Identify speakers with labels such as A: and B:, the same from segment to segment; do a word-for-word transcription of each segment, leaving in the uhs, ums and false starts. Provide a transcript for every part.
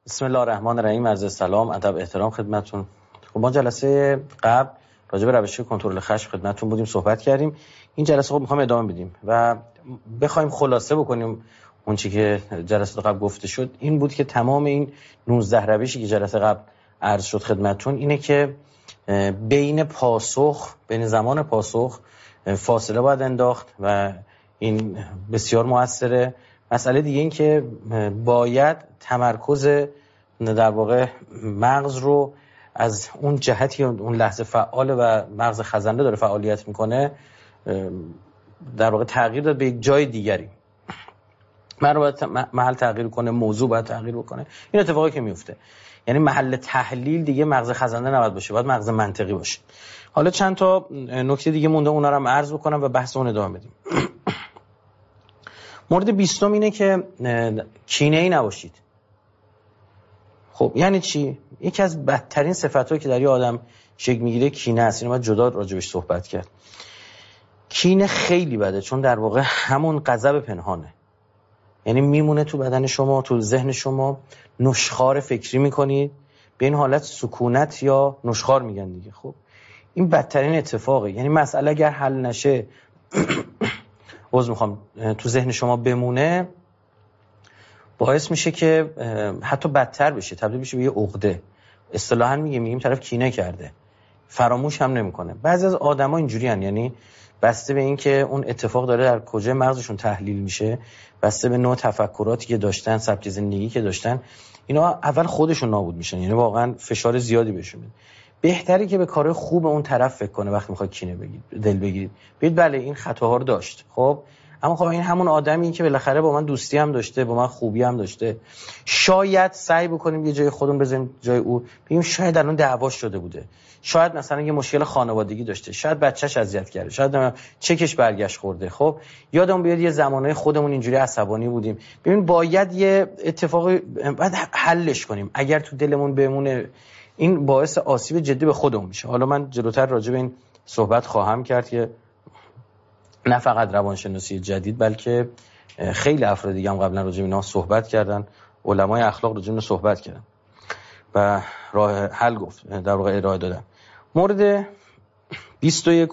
A: بسم الله الرحمن الرحیم. عرض سلام، ادب، احترام خدمتتون. خب ما جلسه قبل راجع به روش کنترل خشم خدمتتون بودیم، صحبت کردیم. این جلسه خب می‌خوایم ادامه بدیم و بخوایم خلاصه بکنیم اون چیزی که جلسه قبل گفته شد. این بود که تمام این نوزده روشی که جلسه قبل عرض شد خدمتتون اینه که بین پاسخ بین زمان پاسخ فاصله باید انداخت و این بسیار موثره. مسئله دیگه این که باید تمرکز در واقع مغز رو از اون جهتی اون لحظه فعال و مغز خزنده داره فعالیت میکنه در واقع تغییر داد به یک جای دیگری. من رو باید محل تغییر کنه، موضوع باید تغییر بکنه. این اتفاقی که میفته یعنی محل تحلیل دیگه مغز خزنده نباید باشه، باید مغز منطقی باشه. حالا چند تا نکته دیگه مونده، اونا رو هم عرض بکنم و بحث اون ادامه بدیم. مورد بیستم اینه که کینه‌ای نباشید. خب یعنی چی؟ یکی از بدترین صفاتایی که در یه آدم شکل میگیره کینه است. اینو باید جدا راجبش صحبت کرد. کینه خیلی بده، چون در واقع همون غضب پنهانه. یعنی میمونه تو بدن شما، تو ذهن شما، نشخوار فکری میکنید. به این حالت سکونت یا نشخوار میگن دیگه. خب این بدترین اتفاقه. یعنی مسئله اگر حل نشه عذر میخوام تو ذهن شما بمونه، باعث میشه که حتی بدتر بشه، تبدیل بشه به یه عقده. اصطلاحاً میگیم میگیم طرف کینه کرده، فراموش هم نمیکنه. بعضی از آدما اینجوری ان، یعنی بسته به این که اون اتفاق داره در کجای مغزشون تحلیل میشه، بسته به نوع تفکراتی که داشتن، سبک زندگی که داشتن، اینا اول خودشون نابود میشن. یعنی واقعا فشار زیادی بهشون میاد. بهتره که به کار خوب اون طرف فکر کنه وقتی میخواد کینه بگید، دل بگیرید. ببین بله این خطاها رو داشت، خب اما خب این همون آدمی که بالاخره با من دوستی هم داشته، با من خوبی هم داشته. شاید سعی بکنیم یه جای خودمون بزنیم جای او، بگیم شاید الان دعوا شده بوده، شاید مثلا یه مشکل خانوادگی داشته، شاید بچه‌ش اذیت کرده، شاید چکش برگشت خورده. خب یادم بیاد یه زمانهای خودمون اینجوری عصبانی بودیم. ببین باید یه اتفاقی بعد حلش کنیم. اگر تو دلمون بمونه این باعث آسیب جدی به خودمون میشه. حالا من جلوتر راجع به این صحبت خواهم کرد که نه فقط روانشناسی جدید بلکه خیلی افراد دیگه هم قبلا راجع به اینا صحبت کردن، علمای اخلاق راجع به اینا صحبت کردن و راه حل گفت در واقع ارائه دادن. مورد بیست و یک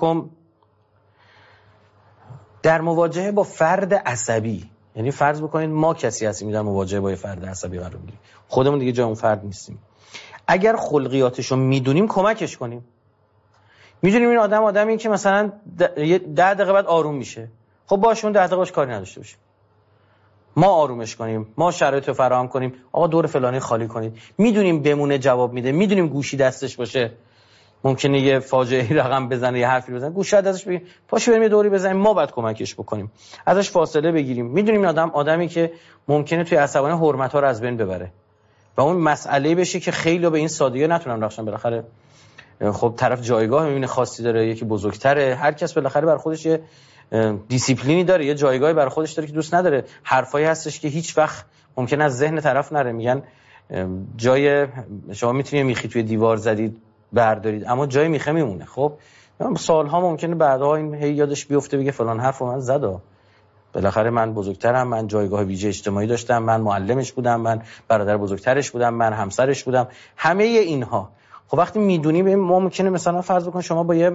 A: در مواجهه با فرد عصبی، یعنی فرض بکنید ما کسی هستیم در مواجهه با یه فرد عصبی قرار میگیریم، خودمون دیگه جای اون فرد نیستیم. اگر خلقیاتشو میدونیم کمکش کنیم. میدونیم این آدم آدمی که مثلا ده دقیقه بعد آروم میشه، خب باشه اون ده دقیقه باش کاری نداشته باشیم، ما آرومش کنیم، ما شرایط رو فراهم کنیم، آقا دور فلانی خالی کنید. میدونیم بمونه جواب میده، میدونیم گوشی دستش باشه ممکنه یه فاجعه رقم بزنه، یه حرفی بزنه، گوشی دستش بگیر، پاشو بریم یه دوری بزنیم، ما باید کمکش بکنیم، ازش فاصله بگیریم. میدونیم این آدم آدمی که ممکنه توی عصبانی حرمت‌ها رو از بین ببره و اون مسئله بشه که خیلی به این سادگی نتونن رفتن. بالاخره خب طرف جایگاه میبینه خاصی داره، یکی بزرگتره، هر کس بالاخره بر خودش یه دیسیپلینی داره، یه جایگاهی بر خودش داره که دوست نداره. حرفایی هستش که هیچ وقت ممکن از ذهن طرف نره. میگن جای شما میتونید میخی توی دیوار زدید بردارید اما جای میخه میمونه. خب سالها ممکنه بعدها این هی یادش بیفته بگه فلان حرفو من زدم، بالاخره من بزرگترم، من جایگاه ویژه اجتماعی داشتم، من معلمش بودم، من برادر بزرگترش بودم، من همسرش بودم. همه اینها خب وقتی میدونی به ما ممکنه مثلا فرض بکن شما با یه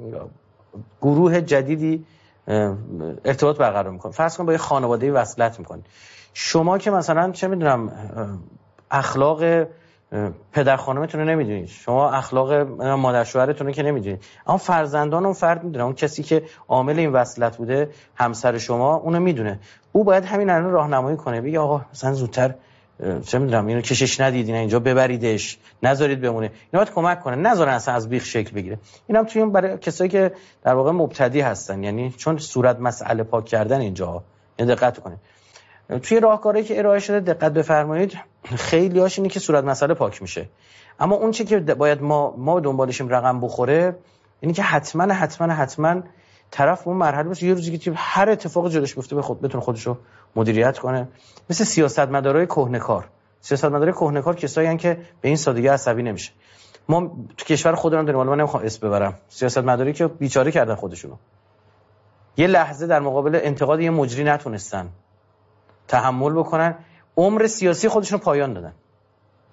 A: گروه جدیدی ارتباط برقرار میکنید، فرض کن با یه خانواده وصلت میکنید. شما که مثلا چه میدونم اخلاق پدر خانمتون رو نمیدونید، شما اخلاق مادر شوهرتون رو که نمیدونید، اما فرزندان اون فرد میدونه، اون کسی که عامل این وصلت بوده همسر شما اونو میدونه. او باید همین الان راهنمایی کنه، بگه آقا مثلا زودتر چه میدونم اینو کشش ندید، اینا اینجا ببریدش، نذارید بمونه. اینا باید کمک کنه، نذارن اصلا از بیخ شکل بگیره. اینم توی برای کسایی که در واقع مبتدی هستن، یعنی چون صورت مسئله پاک کردن اینجا، یعنی دقت کنید توی راهکاری که ارائه شده دقت بفرمایید. خیلی هاش اینه که صورت مسئله پاک میشه، اما اون چی که باید ما ما دنبالشیم رقم بخوره اینی که حتما حتما حتما طرف اون مرحله باشه یه روزی که هر اتفاق جلوش بیفته به خود بتونه خودشو مدیریت کنه. مثل سیاستمدارای کهنه‌کار. سیاستمدارای کهنه‌کار کسایی هستن که به این سادگی عصبی نمیشه. ما تو کشور خودمون داریم، ولی من نمیخوام اسم ببرم، سیاستمداری که بیچاره کردن خودشونو. یه لحظه در مقابل انتقاد یه مجری نتونستن تحمل بکنن، عمر سیاسی خودشون پایان دادن.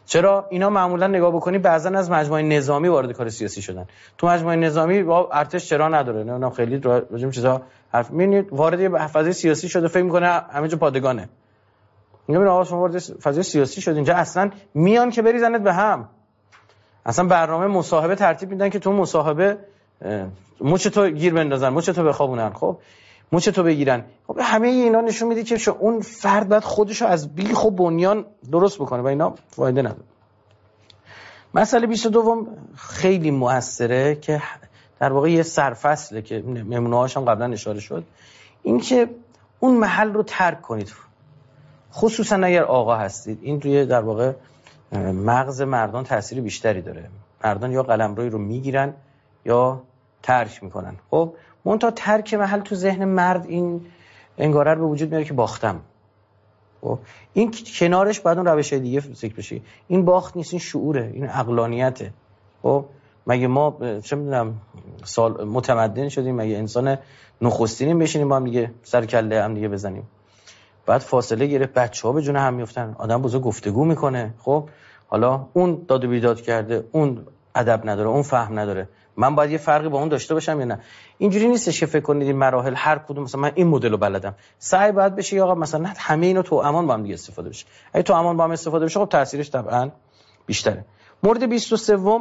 A: چرا اینا معمولا نگاه بکنی بعضا از مجموعه نظامی وارد کار سیاسی شدن. تو مجموعه نظامی با ارتش چرا نداره، نه خیلی راجع به چیزا حرف می‌بینید وارد یه فضای سیاسی شده فکر می‌کنه همه جا پادگانه. میگم آقا شما وارد فضای سیاسی شد اینجا اصلا میان که بریزنت به هم. اصلا برنامه مصاحبه ترتیب میدن که تو مصاحبه مچ تو گیر بندازن، مچ تو بخوابونن، خب مچ تو بگیرن. خب همه اینا نشون میده که اون فرد باید خودشو از بیخ و بنیان درست بکنه و اینا فایده نداره. مسئله بیست و دو خیلی موثره که در واقع یه سرفصله که نمونه‌هاش هم قبلا اشاره شد، این که اون محل رو ترک کنید، خصوصا اگر آقا هستید. این توی در واقع مغز مردان تأثیر بیشتری داره. مردان یا قلمروی رو میگیرن یا ترک میکنن. خب منتها ترک محل تو ذهن مرد این انگاره به وجود میاره که باختم. خب این کنارش بعد اون روش دیگه ذکر بشه. این باخت نیست، این شعوره، این عقلانیته. خب مگه ما چه میدونم سال متمدن شدیم؟ مگه انسان نخستینیم بشینیم با هم دیگه سر کله هم دیگه بزنیم؟ بعد فاصله گرفت، بچه‌ها به جون هم میافتن، آدم بزرگ گفتگو میکنه. خب حالا اون داد و بیداد کرده، اون ادب نداره، اون فهم نداره، من باید یه فرقی با اون داشته باشم یا نه؟ اینجوری نیستش که فکر کنید این مراحل هر کدوم مثلا من این مدلو بلدم. سعی باید بشه آقا مثلا همه اینو تو امان با هم دیگه استفاده بشه. اگه تو امان با هم استفاده بشه خب تاثیرش طبعا بیشتره. مورد بیست و سه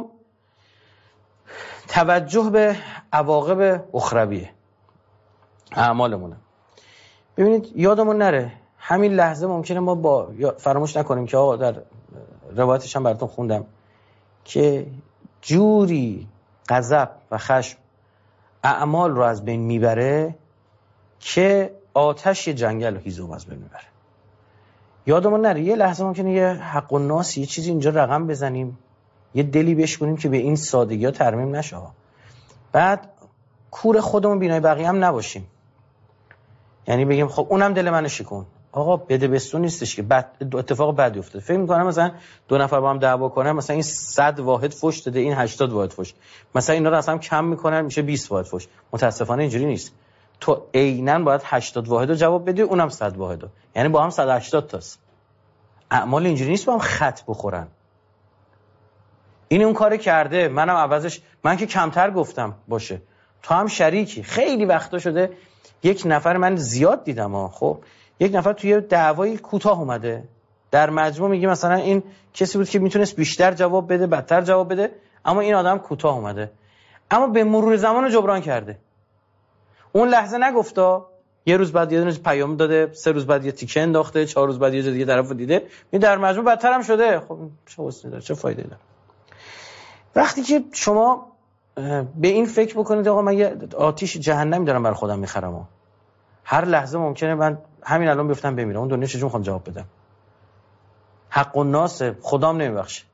A: توجه به عواقب اخرویه اعمالمونه. ببینید یادمون نره همین لحظه ممکنه ما با فراموش نکنیم که آقا در روایتش هم براتون خوندم که جوری غضب و خشم اعمال رو از بین میبره که آتش جنگل و هیزم از بین میبره. یادمون نره یه لحظه ممکنه یه حق و ناس یه چیزی اینجا رقم بزنیم، یه دلی بشکنیم که به این سادگی ها ترمیم نشه. بعد کور خودمون بینای بقیه هم نباشیم، یعنی بگیم خب اونم دل منو شکون. آقا بده بستون نیستش که بد اتفاق بدی افتاد. فکر می‌کنم مثلا دو نفر با هم دعوا کنن، مثلا این صد واحد فحش داده، این هشتاد واحد فحش، مثلا اینا رو اصلا کم میکنن میشه بیست واحد فحش. متاسفانه اینجوری نیست. تو عیناً باید هشتاد واحد رو جواب بدی، اونم صد واحد رو. یعنی با هم صد و هشتاد تاست. اعمال اینجوری نیست با هم خط بخورن. این اون کارو کرده، منم عوضش، من که کمتر گفتم باشه، تو هم شریکی. خیلی وقتا شده یک نفر، من زیاد دیدم ها، خب یک نفر توی دعوای کوتاه اومده، در مجموع میگه مثلا این کسی بود که میتونست بیشتر جواب بده، بدتر جواب بده، اما این آدم کوتاه اومده، اما به مرور زمان رو جبران کرده. اون لحظه نگفتا، یه روز بعد یه دونه پیام داده، سه روز بعد یه تیکه انداخته، چهار روز بعد یه جای دیگه طرفو دیده، این در مجموع بدتر هم شده. خب چه حسنی داره، چه فایده داره؟ وقتی که شما به این فکر بکنید آقا من یه آتیش جهنمی دارم برای خودم میخرم، هر لحظه ممکنه من همین الان بیفتم بمیرم، اون دنیا چجوری میخوام جواب بدم؟ حق و ناس خدام نمیبخشه.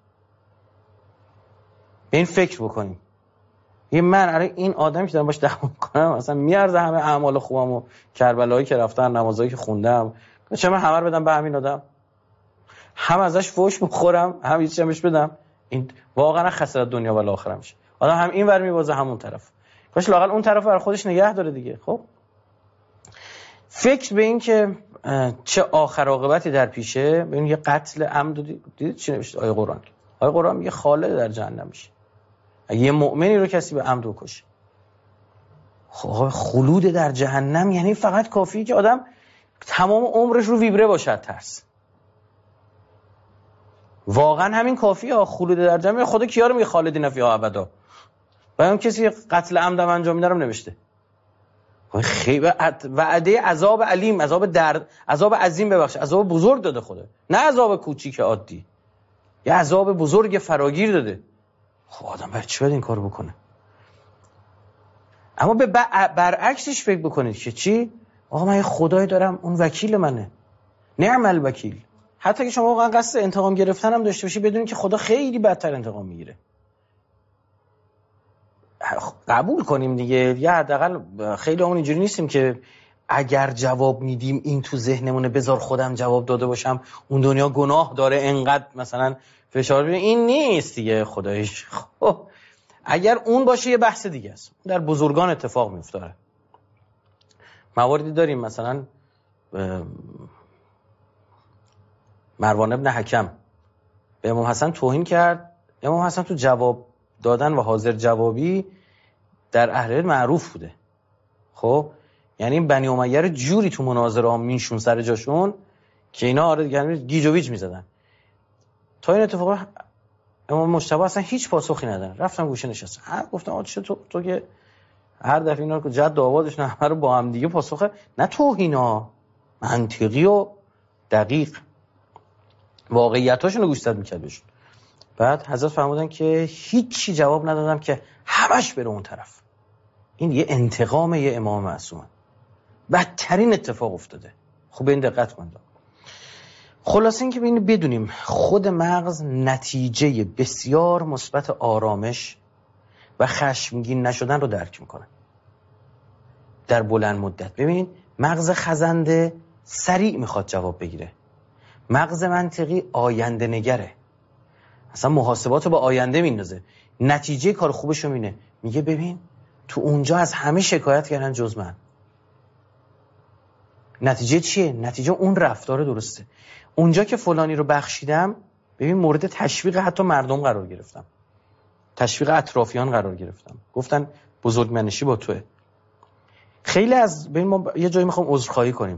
A: به این فکر بکنیم. یه من الان این آدمی که دارم باش دعوا میکنم مثلا میارزه همه اعمال خوبمو، کربلایی که رفتن، نمازایی که خوندم، چه من همه رو بدم به همین آدم؟ هم ازش فوش بخورم، هم هیچ چیزش بدم؟ این واقعا خسارت دنیا و آخرت میشه. آدم هم این ور میوازه همون طرف. کاش لااقل اون طرف برای خودش نگه داره دیگه. خب فکر به این که چه آخر عاقبتی در پیشه، ببین یه قتل عمد دیدید چی نوشته آیه قرآن؟ آیه قرآن میگه خالد در جهنم میشه اگه یه مؤمنی رو کسی به عمد بکشه. خب خلود در جهنم یعنی فقط کافیه که آدم تمام عمرش رو ویبره باشد ترس. واقعا همین کافیه. خلود در جهنم خدا کیا رو میگه خالدین فیها ابدا؟ بیان کسی قتل عمد انجام میده رو نوشته. خیلی وعده عذاب علیم، عذاب درد، عذاب عظیم، ببخشه عذاب بزرگ داده خدا، نه عذاب کوچیک عادی، یه عذاب بزرگ فراگیر داده. خب آدم برای چی باید این کارو بکنه؟ اما به برعکسش فکر بکنید که چی؟ آقا من یه خدایی دارم، اون وکیل منه، نعم الوکیل. حتی که شما واقعا قصد انتقام گرفتن هم داشته باشی، بدونید که خدا خیلی بدتر انتقام میگیره. قبول کنیم دیگه، یا حداقل خیلی همون اینجوری نیستیم که اگر جواب میدیم این تو ذهنمونه بذار خودم جواب داده باشم، اون دنیا گناه داره انقدر مثلا فشار بیاره. این نیست دیگه خدایش. خب اگر اون باشه یه بحث دیگه است، در بزرگان اتفاق میفته. مواردی داریم مثلا مروان ابن حکم به امام حسن توهین کرد. امام حسن تو جواب دادن و حاضر جوابی در اهل بیت معروف بوده. خب یعنی بنی امیه رو جوری تو مناظره ها میشون سر جاشون که اینا آره دیگه گیج و ویج میزدن. تا این اتفاق امام مجتبی اصلا هیچ پاسخی ندادن، رفتم گوشه نشستم. ها گفتم آ چه تو تو که هر دفعه اینا رو جد و آبادش نه همه رو با هم دیگه پاسخه نه توهینا، منطقی و دقیق واقعیتاشون رو گوش داد میکرد بهشون. بعد حضرت فرمودن که هیچی جواب ندادم که همش بره اون طرف. این یه انتقام یه امام معصوم، بدترین اتفاق افتاده. خب این دقت کنید. خلاصه این که ببینید بدونیم خود مغز نتیجه بسیار مثبت آرامش و خشمگین نشدن رو درک میکنه در بلند مدت. ببینید مغز خزنده سریع میخواد جواب بگیره، مغز منطقی آینده نگره، اصلا محاسبات رو با آینده میندازه، نتیجه کار خوبش رو مینه، میگه ببین تو اونجا از همه شکایت کردن جز من. نتیجه چیه؟ نتیجه اون رفتار درسته. اونجا که فلانی رو بخشیدم، ببین مورد تشویق حتی مردم قرار گرفتم، تشویق اطرافیان قرار گرفتم، گفتن بزرگمنشی با توه. خیلی از ببین ما یه جایی میخوام عذرخواهی کنیم،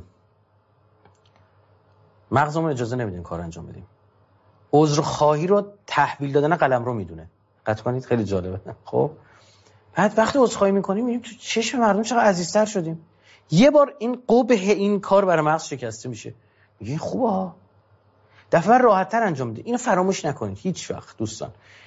A: مغزمون اجازه نمیده این کار انجام بدیم. عذرخواهی رو تحویل دادن قلمرو میدونه. قطع کنید خیلی جالبه. خب بعد وقتی عذرخواهی میکنیم میبینیم تو چشم مردم چقدر عزیزتر شدیم. یه بار این قبح این کار برای مغز شکسته میشه، میگه خوبه ها، دفعه راحت‌تر انجام میده. اینو فراموش نکنید هیچ وقت دوستان.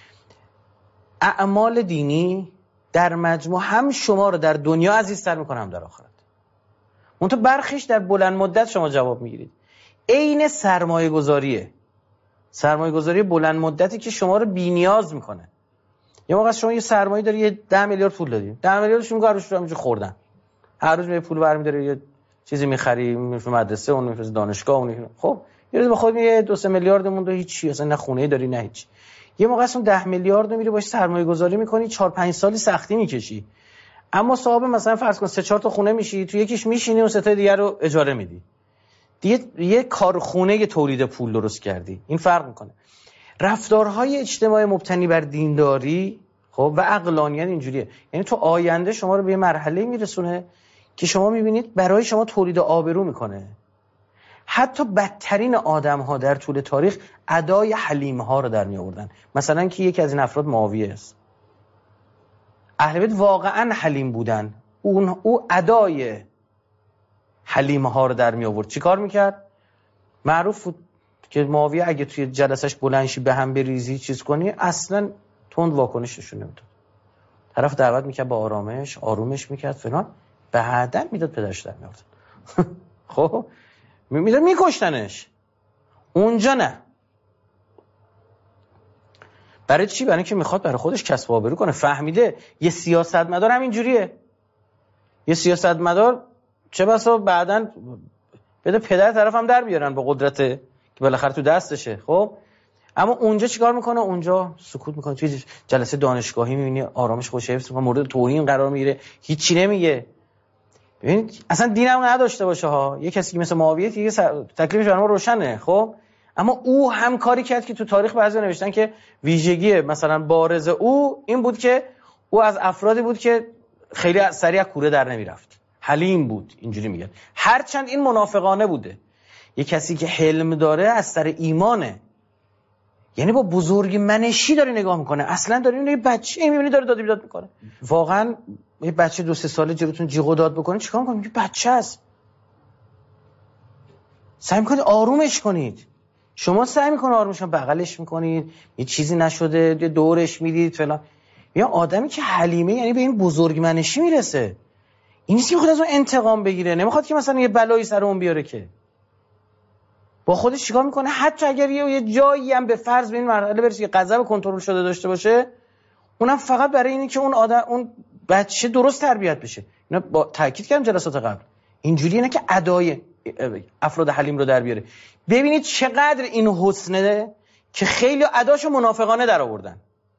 A: اعمال دینی در مجموع هم شما رو در دنیا عزیزتر میکنه هم در آخرت. منتها برخیش در بلند مدت شما جواب میگیرید. عین سرمایه گذاریه، سرمایه گذاری بلند مدتی که شما رو بی‌نیاز میکنه. یه موقع شما یه سرمایه داری، یه ده میلیارد پول داری، ده میلیاردش میگه روش رو همینجوری خوردن، هر روز یه پول برمی‌داره یه چیزی می‌خری، می‌فرستی مدرسه، اون می‌فرستی دانشگاه، اون خب یه روز به خود میگه دو سه میلیارد مونده، هیچ اصلا نه خونه داری نه هیچ. یه موقع اصلا ده میلیارد رو میری باش سرمایه گذاری می‌کنی، چهار پنج سالی سختی می‌کشی، اما صاحب مثلا فرض کن سه چهار تا خونه میشی، تو یکیش میشینی و سه تا دیگه رو اجاره میدی، دیگه یه کارخونه تولید پول درست کردی. این فرق می‌کنه. رفتارهای اجتماعی مبتنی بر دینداری خب و عقلانیت اینجوریه، یعنی تو آینده شما رو به مرحله میرسونه که شما میبینید برای شما تولید آبرو میکنه. حتی بدترین آدم ها در طول تاریخ ادای حلیم ها رو در می آوردن. مثلا که یکی از این افراد معاویه است. اهل بیت واقعا حلیم بودن، اون او ادای حلیم ها رو در می آورد. چی کار میکرد؟ معروف بود که معاویه اگه توی جلسش بلندشی به هم بریزی چیز کنی اصلا تند واکنش نشون نمیداد. طرف دعوت میکرد با آرامش، آرومش میکرد فلان، بعداً میداد پدرش در میآورد. خب میداد میکشتنش، اونجا نه. برای چی؟ برای اینکه میخواد برای خودش کسب آبرو کنه. فهمیده یه سیاستمدار همین جوریه. یه سیاستمدار چه بسا بعداً بده پدر طرف هم در بیارن با قدرت که بالاخره تو دستشه. خب اما اونجا چیکار میکنه؟ اونجا سکوت میکنه. توی جلسه دانشگاهی میبینی آرامش خوش حفظ میکنه، مورد توهین قرار میگیره، هیچی نمیگه. ببینید اصلا دینم نداشته باشه ها، یه کسی مثل معاویه دیگه تکلیفش برام روشنه. خب اما او هم کاری کرد که تو تاریخ بعضی نوشتن که ویژگی مثلا بارز او این بود که او از افرادی بود که خیلی سریع کوره در نمیرفت، حلیم بود، اینجوری میگن. هرچند این منافقانه بوده. یه کسی که حلم داره از سر ایمانه، یعنی با بزرگ منشی داره نگاه میکنه. اصلا داره یه بچه میبینی داره داد بیداد میکنه. واقعا یه بچه دو سه ساله جلوتون جیغ و داد بکنه چیکار میکنه؟ میگه بچه است. سعی میکنید آرومش کنید. شما سعی میکنید آرومش کنید، بغلش میکنید، یه چیزی نشده یه دورش میدید فلان. یا آدمی که حلیمه یعنی به این بزرگ منشی میرسه. این نیست که خود از اون انتقام بگیره، نمیخواد که مثلا یه بلایی سر اون بیاره، که با خودش چیکار میکنه؟ حتی اگر یه جایی هم به فرض به این مرحله برسه که غضب کنترل شده داشته باشه، اونم فقط برای اینه که اون آدم اون بچه درست تربیت بشه. اینا با تاکید کردم جلسات قبل، اینجوریه نه که ادای افراد حلیم رو در بیاره. ببینید چقدر این حسنه که خیلی اداشو منافقانه در آوردن.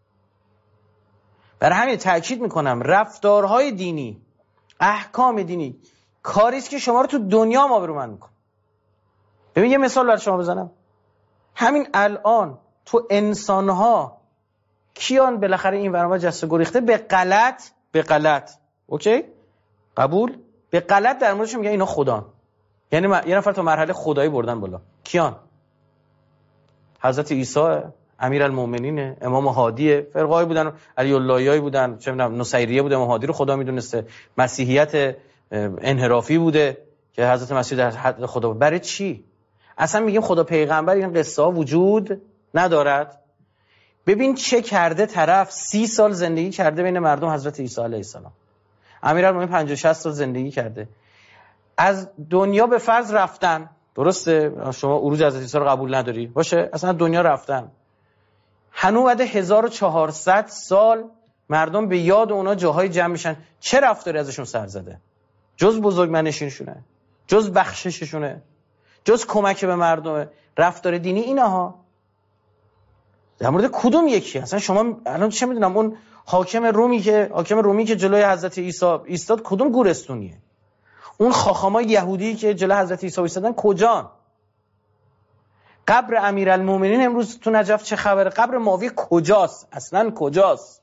A: برای همین تاکید میکنم رفتارهای دینی، احکام دینی کاری است که شما رو تو دنیا آبرومند میکنه. ببین یه مثال برای شما بزنم. همین الان تو انسان‌ها کیان بالاخره این ورما جسته گریخته به غلط به غلط اوکی قبول به غلط در موردش میگن اینا خدان، یعنی یه نفر تا مرحله خدایی بردن بالا. کیان؟ حضرت عیسی، امیرالمومنین، امام هادی، فرقه‌ای بودن، علی اللهیایی بودن، چه می‌دونم نصیریه بوده، امام هادی رو خدا میدونسته، مسیحیت انحرافی بوده که حضرت مسیح در حد خدا بود. برای چی اصلا میگیم خدا پیغمبر؟ این قصه ها وجود ندارد. ببین چه کرده طرف، سی سال زندگی کرده بین مردم حضرت عیسی علیه السلام. امیرالمومنین پنجاه شصت سال زندگی کرده، از دنیا به فرض رفتن، درسته؟ شما عروج حضرت عیسی رو قبول نداری باشه، اصلا دنیا رفتن، هنوز بعد هزار و چهارصد سال مردم به یاد اونا جاهای جمع میشن. چه رفتاری ازشون سر زده؟ جز بزرگمنشینشونه، جز بخشششونه، جز کمک به مردم، رفتار دینی اینها در مورد کدوم یکی؟ اصلا شما الان چه میدونم اون حاکم رومی که حاکم رومی که جلوی حضرت عیسی ایستاد کدوم گورستونیه؟ اون خاخامای یهودی که جلوی حضرت عیسی ایستادن کجان؟ قبر امیرالمومنین امروز تو نجف چه خبره؟ قبر ماوی کجاست؟ اصلا کجاست؟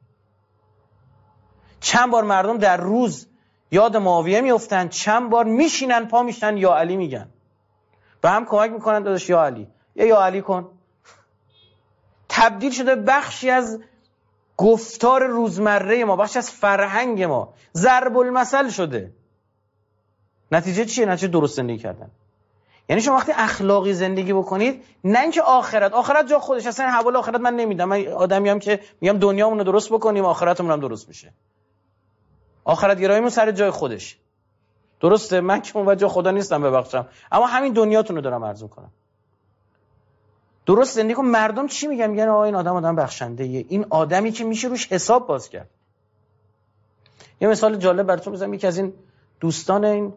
A: چند بار مردم در روز یاد معاویه میافتن، چند بار میشینن پا میشن یا علی میگن، به هم کمک میکنن داداش یا علی، یا یا علی کن. تبدیل شده بخشی از گفتار روزمره ما، بخشی از فرهنگ ما، ضرب المثل شده. نتیجه چیه؟ نتیجه درست زندگی کردن. یعنی شما وقتی اخلاقی زندگی بکنید، نه اینکه آخرت آخرت جا خودش، اصلا حواله آخرت من نمیدم، من آدمیم که میگم دنیامون رو درست بکنیم آخرتمون هم درست میشه. آخرت گراییمون سر جای خودش، درسته؟ من که اون وجه خدا نیستم ببخشم، اما همین دنیاتون رو دارم عرض میکنم. درست زندگی کن. مردم چی میگن؟ میگن آقا این آدم آدم بخشنده ایه، این آدمی که میشه روش حساب باز کرد. یه مثال جالب براتون بزنم. یکی از این دوستان این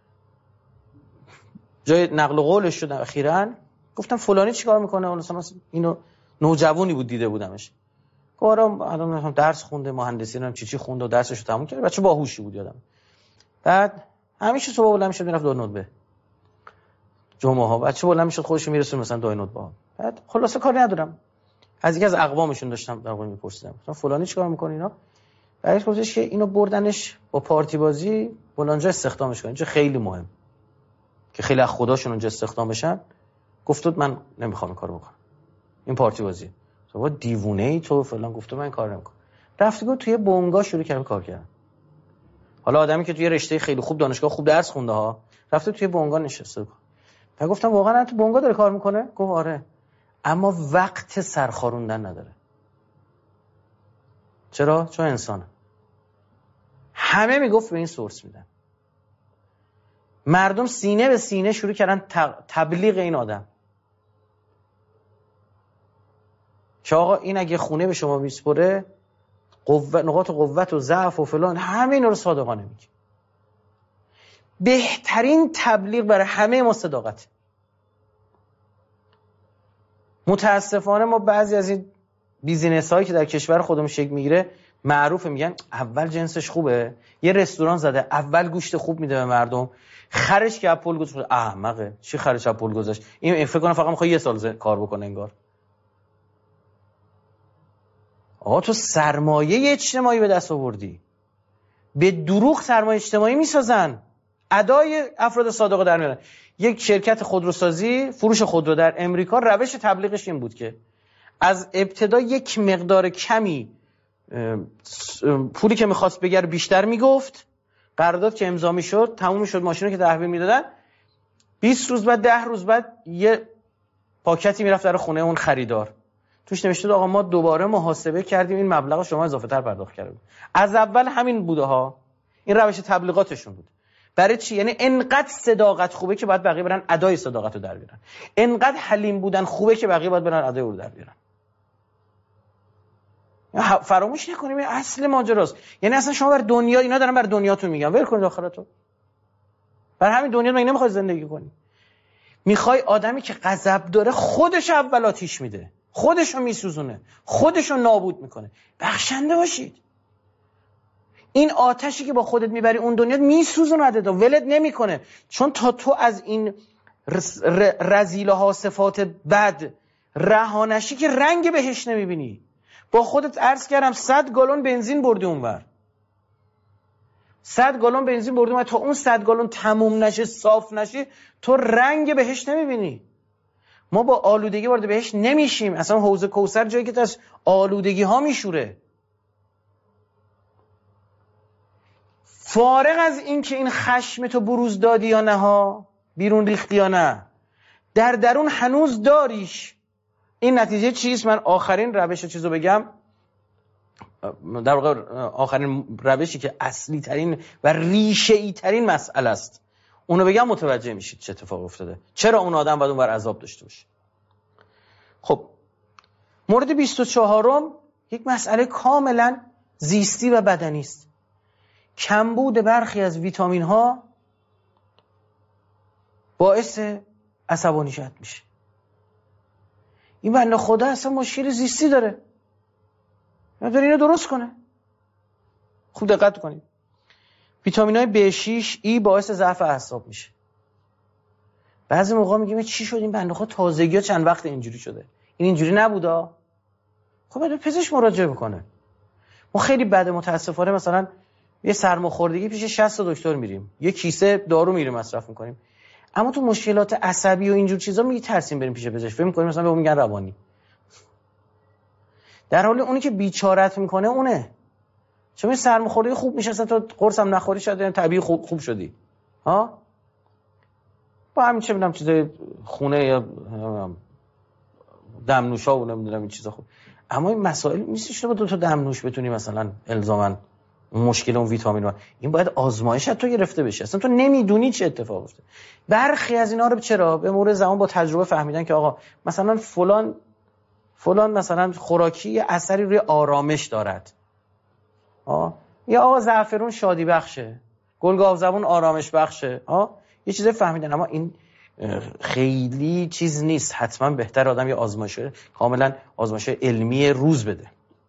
A: جای نقل و قولش شد اخیراً، گفتم فلانی چیکار میکنه؟ مثلا اینو نوجوانی بود دیده بودمش، گفتم الان درس خونده، مهندسی نمیدونم چی چی خونده و درسشو تموم کرد، بچه باهوشی بود یادم. بعد همیشه صبح بلند میشد میرفت دو ندبه جمعه ها، بچه بلند میشد خودش میرسون مثلا دو ندبه. بعد خلاصه کاری ندارم، از یکی از اقوامشون داشتم در واقع میپرسیدم گفتم فلانی چیکار میکنه اینا؟ بعد گفتش که اینو بردنش با پارتی بازی فلانجا استخدامش کردن، چه خیلی مهم که خیلی از خداشون اونجا استخدام بشن. گفتود من نمیخوام این کارو بکنم، این پارتی بازی تو دیوونه ای تو فلان. گفت من این کار نمیکنم. رفت گفت توی بونگا شروع کرد کار کردن. حالا آدمی که توی رشته خیلی خوب دانشگاه خوب درس خونده ها، رفته توی بونگا نشسته. من گفتم واقعا تو بونگا داره کار میکنه؟ گفت آره، اما وقت سرخاروندن نداره. چرا؟ چون انسانه. همه میگفت به این سورس میدن. مردم سینه به سینه شروع کردن تبلیغ این آدم که آقا این اگه خونه به شما میسپره، قوت، نقاط قوت و ضعف و فلان، همه اینا رو صادقانه میگه. بهترین تبلیغ برای همه ما صداقت. متاسفانه ما بعضی از این بیزینس هایی که در کشور خودمون شکل میگیره معروفه، میگن اول جنسش خوبه، یه رستوران زده اول گوشت خوب میده به مردم، خرش که اپل گذاشت. احمقه، چی خرش اپل گذاشت؟ این فکر کنم فقط میخواد یه سال کار بکنه انگار. آقا تو سرمایه اجتماعی به دست آوردی، به دروغ سرمایه اجتماعی میسازن، ادای افراد صادقه در میارن. یک شرکت خودروسازی فروش خودرو در امریکا روش تبلیغش این بود که از ابتدا یک مقدار کمی پولی که میخواست بگیره بیشتر میگفت، قرارداد که امضا میشد تموم میشد، ماشینو که تحویل میدادن، بیست روز بعد ده روز بعد یه پاکتی میرفت در خونه اون خریدار، توش نوشته آقا ما دوباره محاسبه کردیم این مبلغ شما اضافه تر پرداخت کردیم. از اول همین بوده ها، این روش تبلیغاتشون بود. برای چی؟ یعنی انقدر صداقت خوبه که باید بقیه برن ادای صداقت رو در بیارن، انقدر حلیم بودن خوبه که بقیه باید برن ادای رو در بیارن. فراموش نکنیم این اصل ماجراست. یعنی اصلا شما بر دنیا، اینا دارن بر دنیاتون میگن ول کنید آخرتو، بر همین دنیا مگه نمیخوای زندگی کنی؟ میخوای آدمی که غضب داره خودش اول آتیش میده، خودشو میسوزونه، خودشو نابود میکنه. بخشنده باشید. این آتشی که با خودت میبری اون دنیا میسوزونه، تا ولت نمیکنه، چون تا تو از این رذیله ها صفات بد رهانشی که رنگ بهش نمیبینی. با خودت عرض کردم صد گالون بنزین بردی اونور، صد گالون بنزین بردی اونور، تا اون صد گالون تموم نشه، صاف نشه، تو رنگ بهش نمیبینی. ما با آلودگی وارد بهش نمیشیم. اصلا حوض کوثر جایی که از آلودگی ها میشوره. فارغ از این که این خشم تو بروز دادی یا نه ها، بیرون ریختی یا نه، در درون هنوز داریش. این نتیجه چیست؟ من آخرین روش چیزو بگم، در واقع آخرین روشی که اصلی ترین و ریشه ای ترین مسئله است، اونو بگم متوجه میشید چه اتفاق افتاده، چرا اون آدم باید اونور عذاب داشته باشه. خب مورد بیست و چهارم یک مسئله کاملا زیستی و بدنی است. کمبود برخی از ویتامین ها باعث عصبانیت میشه. این بنده خدا اصلا مشکل زیستی داره، داره اینو درست کنه. خوب دقت کنید. ویتامین های بی شش ای باعث ضعف اعصاب میشه. بعضی موقع میگیم چی شد این بنده خدا تازگی ها چند وقت اینجوری شده، این اینجوری نبودا. خب بعد پزشک مراجعه بکنه. ما خیلی بده متاسفانه مثلا یه سرماخوردگی پیش شصت تا دکتر میریم، یه کیسه دارو میریم مصرف میکنیم، اما تو مشکلات عصبی و اینجور چیزا میترسیم بریم پیش پزشک، فکر میکنیم مثلا به اون میگن روانی، در حالی اونی که بیچارت میکنه اونه. چون این سرماخوردگی خوب میشه، اصلا تو قرص هم نخوری شاید طبیعی خوب خوب شدی ها، با همین چه میدونم چیزای خونه یا دمنوشا و نمیدونم این چیزا خوب. اما این مسائل نیستش که با دو تا دمنوش بتونی مثلا الزاما مشکل اون ویتامین ها، این باید آزمایش تو گرفته بشه، اصلا تو نمیدونی چه اتفاق افتاده. برخی از اینا رو چرا به مرور زمان با تجربه فهمیدن که آقا مثلا فلان فلان مثلا خوراکی اثری روی آرامش دارد، آه یا آقا زعفرون شادی بخشه، گل گاوزبون آرامش بخشه، آه یه چیزی فهمیدن. اما این خیلی چیز نیست، حتما بهتر آدم یه آزمایش کاملا آزمایش علمی روز بده.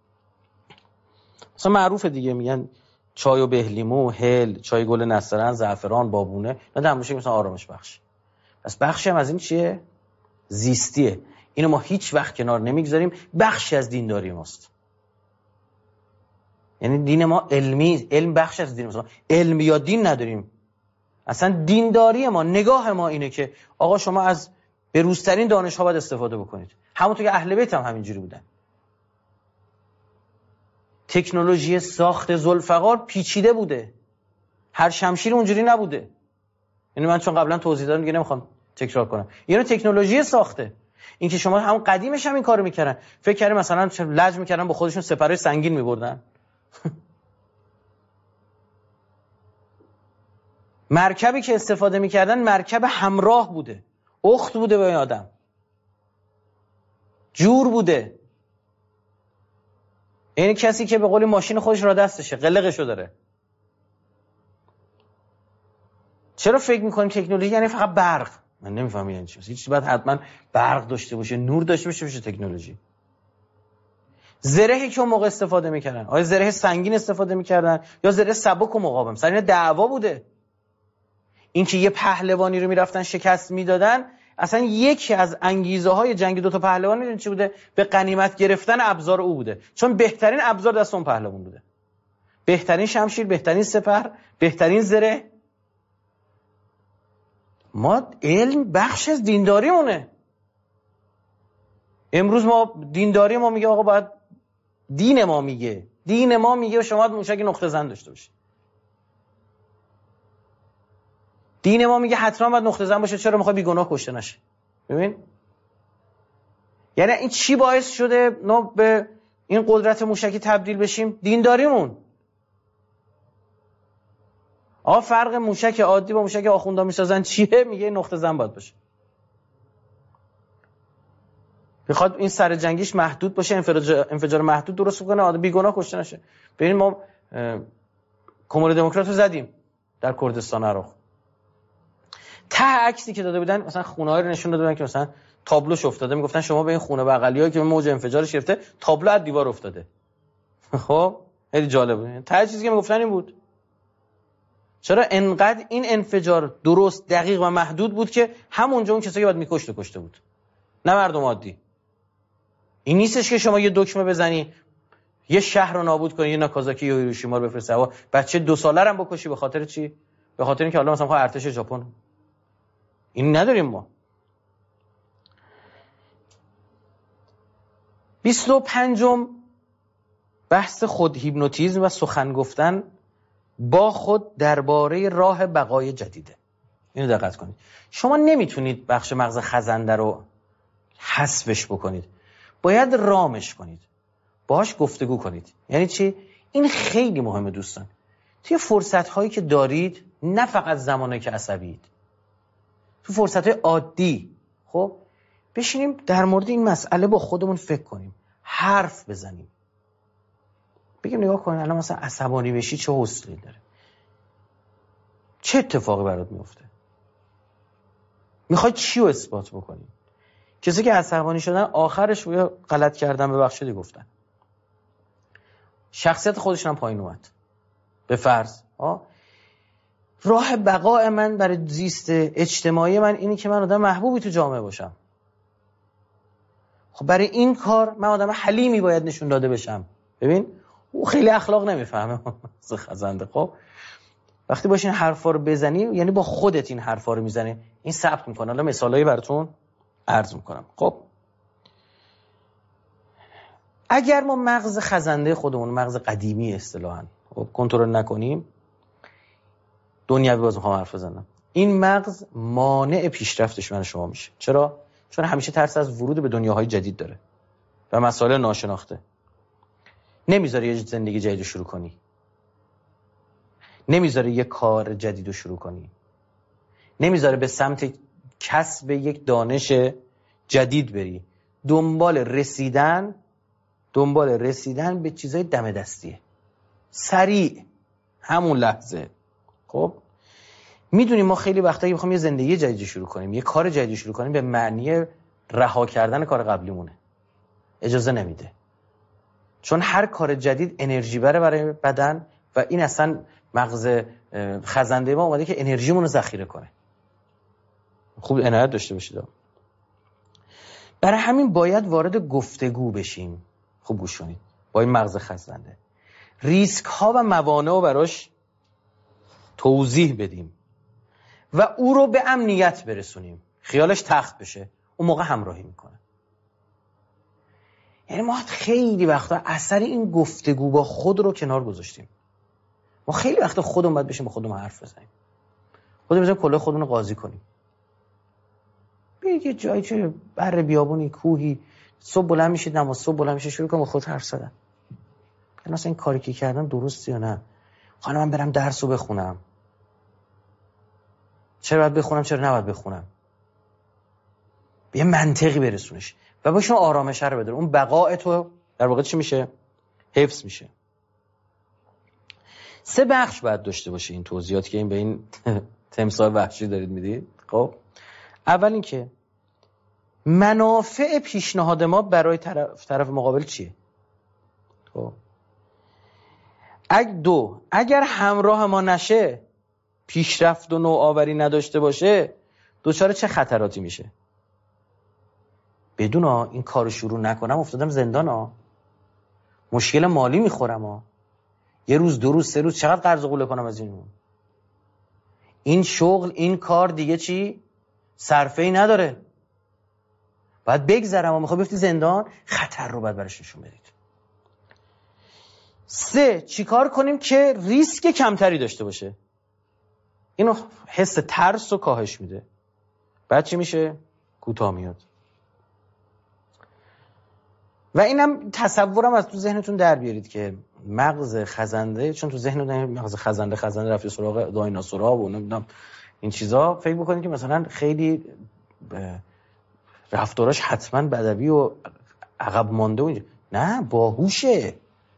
A: مثلا معروفه دیگه، میگن چای و بهلیمو، هل، چای گل نسترن، زعفران، بابونه، نه دمنوشه مثلا آرامش بخش. پس بخشی هم از این چیه؟ زیستیه. اینو ما هیچ وقت کنار نمیگذاریم، بخشی از دینداری ماست. یعنی دین ما علمی، علم بخش از دین ماست. علم یا دین نداریم. اصلا دینداری ما، نگاه ما اینه که آقا شما از بروزترین دانش ها باید استفاده بکنید. همونطور که اهل بیت هم همینجوری بودن. تکنولوژی ساخت ذوالفقار پیچیده بوده، هر شمشیر اونجوری نبوده. یعنی من چون قبلا توضیح دادم دیگه نمیخوام تکرار کنم، یعنی تکنولوژی ساخته. این که شما همون قدیمش هم این کارو میکردن، فکر کردین مثلا لج میکردن با خودشون سپرهای سنگین میبردن. مرکبی که استفاده میکردن مرکب همراه بوده، اخت بوده با این آدم، جور بوده. این کسی که به قولی ماشین خودش را دستشه، قلقشو داره. چرا فکر میکنیم تکنولوژی یعنی فقط برق؟ من نمیفهمم یعنی چی. هیچ چیزی باید حتما برق داشته باشه، نور داشته باشه بشه تکنولوژی. زرهی که اون موقع استفاده میکردن، آیا زره سنگین استفاده میکردن یا زره سبک و مقاوم؟ سر این دعوا بوده. این که یه پهلوانی رو میرفتن شکست میدادن، اصلا یکی از انگیزه های جنگ دو تا پهلوان میدونید چی بوده؟ به غنیمت گرفتن ابزار او بوده، چون بهترین ابزار دست اون پهلوان بوده، بهترین شمشیر، بهترین سپر، بهترین زره. ما علم بخش از دینداریمونه. امروز ما دینداری ما میگه آقا باید، دین ما میگه دین ما میگه شما باید موشک نقطه زن داشته باشی. دین ما میگه حتما باید نقطه زن باشه، چرا میخوای بیگناه کشته نشه؟ ببین یعنی این چی باعث شده ما به این قدرت موشکی تبدیل بشیم؟ دینداریمون. آقا فرق موشک عادی با موشک آخوندا میسازن چیه؟ میگه نقطه زن باید باشه. میخواد این سر جنگیش محدود باشه، انفجار انفجار محدود درست کنه، آدم بیگناه کشته نشه. ببین ما کمون دموکرات رو زدیم در کردستان عراق، ته عکسی که داده بودن مثلا خونه‌ها رو نشون داده بودن که مثلا تابلوش افتاده، میگفتن شما به این خونه بغلی‌ها که موج انفجارش گرفته تابلو از دیوار افتاده. خب خیلی جالب بود. ته چیزی که میگفتن این بود. چرا انقدر این انفجار درست، دقیق و محدود بود که همونجا اون کسایی که باید میکشت کشته بود، نه مردم عادی. این نیستش که شما یه دکمه بزنی یه شهر رو نابود کنی، یه ناکازاکی یا هیروشیما رو بفرستی هوا، بچه دو ساله رو هم بکشی. به خاطر چی؟ به خاطر اینکه حالا مثلا خود ارتش ژاپن. این نداریم ما. بیست و پنجم بحث خود هیپنوتیزم و سخن گفتن با خود درباره راه بقای جدیده. اینو دقت کنید. شما نمیتونید بخش مغز خزنده رو حذفش بکنید، باید رامش کنید، باهاش گفتگو کنید. یعنی چی؟ این خیلی مهمه دوستان. توی فرصت هایی که دارید، نه فقط زمانی که عصبیید، تو فرصت های عادی، خب بشینیم در مورد این مسئله با خودمون فکر کنیم، حرف بزنیم، بگیم نگاه کنید الان مثلا عصبانی بشی چه حوصله‌ای داره، چه اتفاقی برات میفته، میخوای چی رو اثبات بکنی. کسی که عصبانی شدن آخرش یا غلط کردن ببخشیدی گفتن، شخصیت خودشون هم پایین اومد. به فرض آه راه بقای من برای زیست اجتماعی من اینی که من آدم محبوبی تو جامعه باشم. خب برای این کار من آدم حلیمی باید نشون داده بشم. ببین او خیلی اخلاق نمیفهمه خزنده. خب وقتی باشین حرفا رو بزنی، یعنی با خودت این حرفا رو میزنی، این ثبت میکنه. حالا مثالایی براتون عرض میکنم. خب اگر ما مغز خزنده خودمون، مغز قدیمی اصطلاحاً، خب کنترل نکنیم، دنیوی باز میخوام حرف بزنم، این مغز مانع پیشرفتش من شما میشه. چرا؟ چون همیشه ترس از ورود به دنیاهای جدید داره و مسائل ناشناخته. نمیذاره یه زندگی جدید رو شروع کنی، نمیذاره یه کار جدید رو شروع کنی، نمیذاره به سمت کسب یک دانش جدید بری. دنبال رسیدن دنبال رسیدن به چیزای دم دستیه، سریع، همون لحظه. خب میدونیم ما خیلی وقتا که بخوام یه زندگی جدید شروع کنیم، یه کار جدید شروع کنیم، به معنی رها کردن کار قبلیمونه. اجازه نمیده، چون هر کار جدید انرژی بره برای بدن و این اصلا مغز خزنده ما اومده که انرژیمون رو ذخیره کنه. خوب عنایت داشته باشید. برای همین باید وارد گفتگو بشیم. خوب گوش کنید. با این مغز خزنده ریسک ها و موانع رو براش توضیح بدیم و او رو به امنیت برسونیم، خیالش تخت بشه، اون موقع همراهی میکنه. یعنی ما خیلی وقتا اثر این گفتگو با خود رو کنار گذاشتیم. ما خیلی وقتا خودمون باید بشیم با خودمون حرف بزنیم، خودمون بزنیم کلاه خودمون رو قاضی کنیم. بیایید یه جایی چه بر بیابونی، کوهی، صبح بلند میشید، نماز صبح بلند میشید، شروع کنم با خود حرف زدن. یعنی اصلا این کاری که کردم درسته یا نه؟ خانم من برم درس رو بخونم، چرا باید بخونم، چرا نباید بخونم؟ به یه منطقی برسونش و باشون آرامش رو بداره. اون بقای تو در واقع چی میشه؟ حفظ میشه. سه بخش باید داشته باشه این توضیحاتی که این به این تمثال وحشی دارید میدید. خب اول این که منافع پیشنهاد ما برای طرف, طرف مقابل چیه؟ خب اگه دو اگر همراه ما نشه، پیشرفت و نوآوری نداشته باشه، دچار چه خطراتی میشه؟ بدون ها این کارو شروع نکنم افتادم زندان ها، مشکل مالی میخورم ها، یه روز دو روز سه روز چقدر قرض و قوله کنم از این این شغل این کار دیگه چی؟ صرفه‌ای نداره، باید بگذرم و میخوای بفتی زندان، خطر رو باید برش نشون بدید. سه چیکار کنیم که ریسک کمتری داشته باشه؟ اینو حس ترس رو کاهش میده. بعد چی میشه؟ کوتاه میاد. و اینم تصورم از تو ذهنتون در بیارید که مغز خزنده، چون تو ذهن مغز خزنده خزنده رفته سراغ دایناسورها و نمیدونم این چیزا، فکر بکنید که مثلا خیلی رفتاراش حتما بدوی و عقب مانده و اینجا. نه، باهوشه،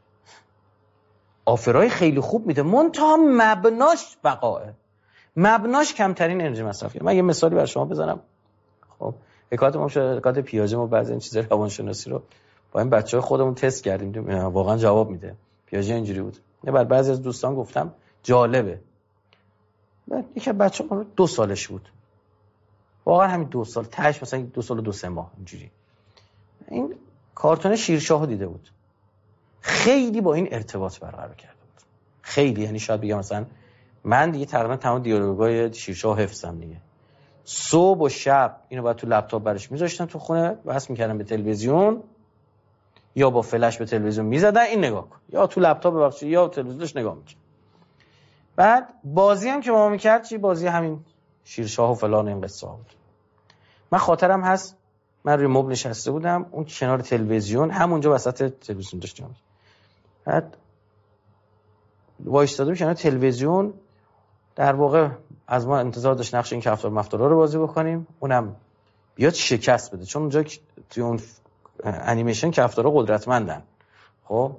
A: آفرای خیلی خوب میده، منتها مبناش بقاه، مبناش کمترین انرژی مصرفه. من یه مثالی برای شما بزنم. خب حکایت ما شده، حکایت پیاژه، ما بعضی این چیزا روانشناسی رو با این بچه‌ها خودمون تست کردیم، واقعا جواب میده. پیاژه اینجوری بود. یه بار بعضی از دوستان گفتم جالبه. بعد یک بچه‌ها دو سالش بود. واقعا همین دو سال تاش مثلا دو سال و دو سه ماه اینجوری. این کارتون شیرشاهو دیده بود، خیلی با این ارتباط برقرار کرده بود، خیلی، یعنی شاید بگم مثلا من دیگه تقریبا تمام دیالوگای شیرشاه حفظم دیگه، صبح و شب اینو بعد تو لپتاپ برش میذاشتم تو خونه، وصل میکردم به تلویزیون یا با فلش به تلویزیون میزدن این نگاه کن، یا تو لپتاپ ببخشید یا تلویزیونش نگاه میکرد. بعد بازی هم که ما میکرد چی، بازی همین شیرشاه و فلان این قصه ها بود. من خاطرم هست من روی مبل نشسته بودم اون کنار تلویزیون، همونجا وسط تلویزیون داشتم، بعد وایستاده بود کنار تلویزیون، در واقع از ما انتظار داشت نقش این کفتار مفتارا رو بازی بکنیم، اونم بیاد شکست بده، چون اونجا توی اون انیمیشن کفتارا قدرتمندن. خب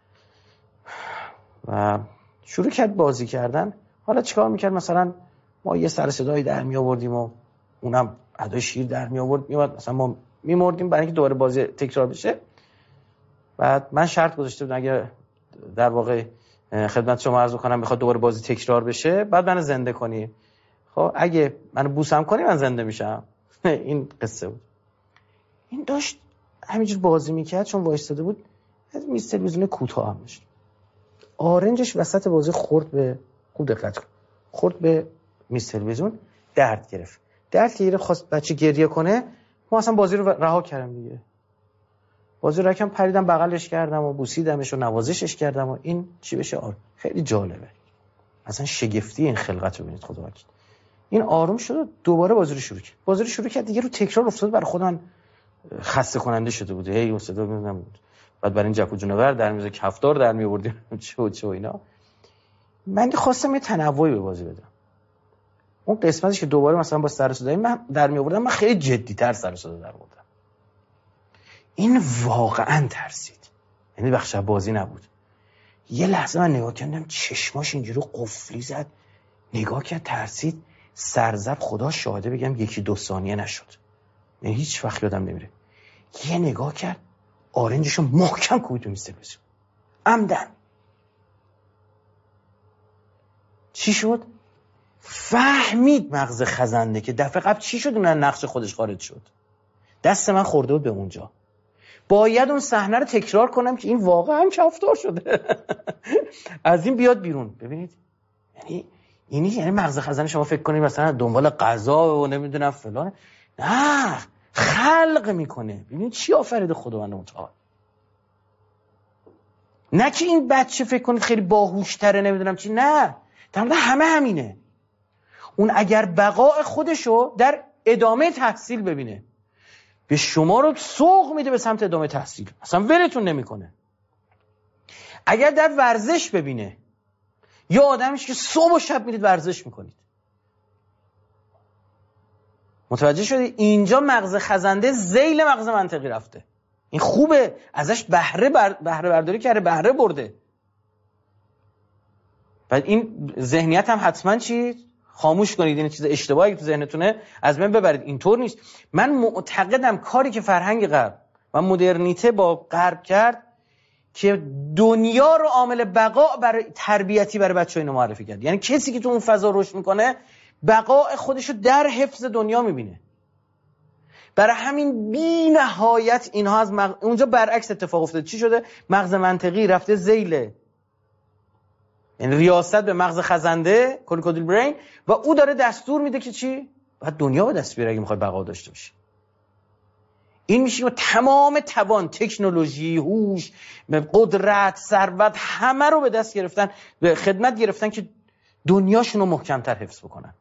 A: و شروع کرد بازی کردن. حالا چیکار میکرد؟ مثلا ما یه سر صدایی در می آوردیم و اونم ادای شیر در می آورد، میومد مثلا ما میمردیم برای اینکه دوباره بازی تکرار بشه. بعد من شرط گذاشته بودم اگه در واقع خدمت شما عرض کنم بخواد دوباره بازی تکرار بشه بعد منو زنده کنی، خب اگه منو بوسم کنی من زنده میشم. این قصه بود. این داشت همینجور بازی میکرد، چون وایستاده بود از میز تلویزیون کوتاه هم داشت، آرنجش وسط بازی خورد به، خوب دقت کن، خورد به میز تلویزیون، درد گرفت. درد که گرفت خواست بچه گریه کنه، ما اصلا بازی رو رها کردم دیگه. بازی رو رکم پریدم بغلش کردم و بوسیدمش و نوازشش کردم و این چی بشه آر... خیلی جالبه. اصلا شگفتی این خلقت رو ببینید خدا وکیل. این آروم شد و دوباره بازی رو شروع کرد. بازی رو شروع کرد دیگه رو تکرار افتاد، برای خودم خسته کننده شده بود. هی صدا میدم بعد برای این جک و جونور در میز کفتار در می آوردیم چه و چه و اینا. من خواستم یه تنوعی به بازی بدم. اون قسمتش که دوباره مثلا با سر صدای من در می آوردم، من خیلی جدی‌تر سر صدا در آوردم. این واقعا ترسید، یعنی بخش بازی نبود. یه لحظه من نگاه کردم چشماش اینجوری قفلی زد، نگاه کرد ترسید، سر زد. خدا شاهده بگم یکی دو ثانیه نشد، یعنی هیچ وقت یادم نمیره. یه نگاه کرد آرنجشو محکم کوبید تو میز تلویزیون عمدن. چی شد؟ فهمید مغز خزنده که دفعه قبل چی شد، اون نقش خودش خارج شد. دست من خورده بود به اونجا، باید اون صحنه رو تکرار کنم که این واقعا کفتار شده. از این بیاد بیرون. ببینید یعنی اینی یعنی مغز خزانه شما فکر کنید مثلا دنبال غذا و نمیدونم فلان، نه، خلق میکنه. ببینید چی آفرید خداوند متعال. نه که این بچه فکر کنید خیلی باهوشتره نمیدونم چی، نه، تمام همه همینه. اون اگر بقای خودشو در ادامه تحصیل ببینه، به شما رو سوق میده به سمت ادامه تحصیل، اصلا ولتون نمیکنه. اگر در ورزش ببینه، یا آدمیش که صبح و شب میرید ورزش میکنید، متوجه شدید اینجا مغز خزنده ذیل مغز منطقی رفته. این خوبه، ازش بهره بر... بهره برداری کرده، بهره برده. بعد این ذهنیت هم حتما چی؟ خاموش کنید. این چیز اشتباهی که تو ذهنتونه از من ببرید. اینطور نیست. من معتقدم کاری که فرهنگ غرب و مدرنیته با غرب کرد که دنیا رو عامل بقا برای تربیتی برای بچه‌ها اینو معرفی کرد. یعنی کسی که تو اون فضا رشد میکنه بقا خودش رو در حفظ دنیا میبینه. برای همین بی نهایت اینها از مغ... اونجا برعکس اتفاق افتاده. چی شده؟ مغز منطقی رفته ذیله، یعنی ریاست به مغز خزنده، کورتیکال برین، و او داره دستور میده که چی؟ باید دنیا به دست بیاره اگه میخواد بقا داشته باشه. این میشه که تمام توان، تکنولوژی، هوش، قدرت، ثروت، همه رو به دست گرفتن، به خدمت گرفتن که دنیاشون رو محکمتر حفظ بکنن.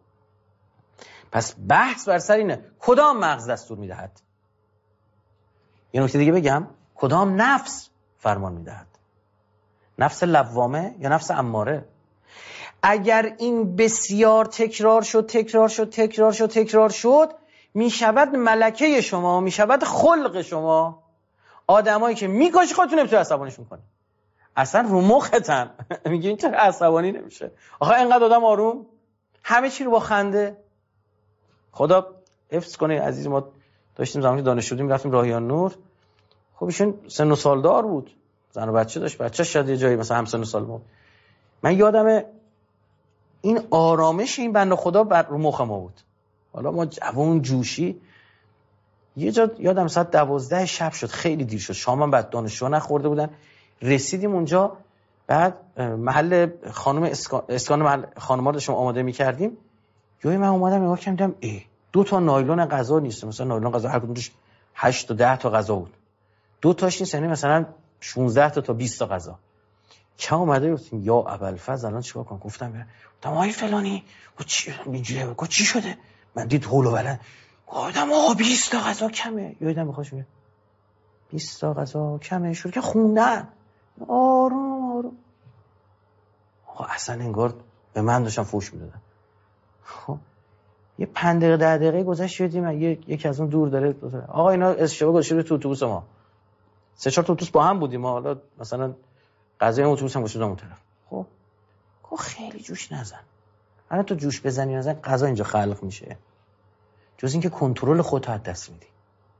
A: پس بحث بر سر اینه کدام مغز دستور میدهد. یه نکته دیگه بگم، کدام نفس فرمان میدهد، نفس لوامه یا نفس اماره. اگر این بسیار تکرار شد تکرار شد تکرار شد تکرار شد میشود ملکه شما، میشود خلق شما. آدمایی که میکشی خودتون نمیتونی عصبانیش میکنی، اصلا رو مختن. میگه این چرا عصبانی نمیشه؟ آخه اینقدر آدم آروم، همه چی رو با خنده. خدا حفظ کنه عزیز. ما داشتیم زمانی دانشجو بودیم رفتیم راهیان نور، خب ایشون سن و سالدار بود، زن و بچه داشت، بچه‌ش شاید یه جایی مثلا هم سن و سال ما. من یادمه این آرامش این بنده خدا بر رو مخ ما بود. حالا ما جوان جوشی یه جا یادم ساعت دوازده شب شد، خیلی دیر شد، شامم بعد دانشجو نخورده بودن. رسیدیم اونجا، بعد محل خانم اسکان, اسکان محل خانم‌ها داشتیم آماده می‌کردیم. جوی من اومدم نگاه کردم ای دو تا نایلون غذا نیست، مثلا نایلون غذا هر کدومش هشت تا ده تا غذا بود، دو تاش نیست، یعنی مثلا شانزده تا تا بیست تا غذا. چه اومده گفتیم یا ابوالفضل الان چیکار کنم؟ گفتم تمام فلانی و چی اینجوریه، گفت چی شده؟ من دید هول و ولن، گفتم آقا بیست تا غذا کمه. یادم میخواش میگه بیست تا غذا کمه، شروع که خوندن آروم آروم. آقا اصلا انگار به من داشتن فوش میدادن. خب یه پنج دقیقه ده دقیقه گذشت، شدیم یکی از اون دور داره آقا اینا اشتباه گذاشته تو اتوبوس ما، سه چهار تا اتوبوس با هم بودیم، حالا مثلا غذای اتوبوس هم گذاشته اون طرف. خب گفت خیلی جوش نزن، الان تو جوش بزنی نزن غذا اینجا خلق میشه، جز اینکه کنترل خودت از دست میدی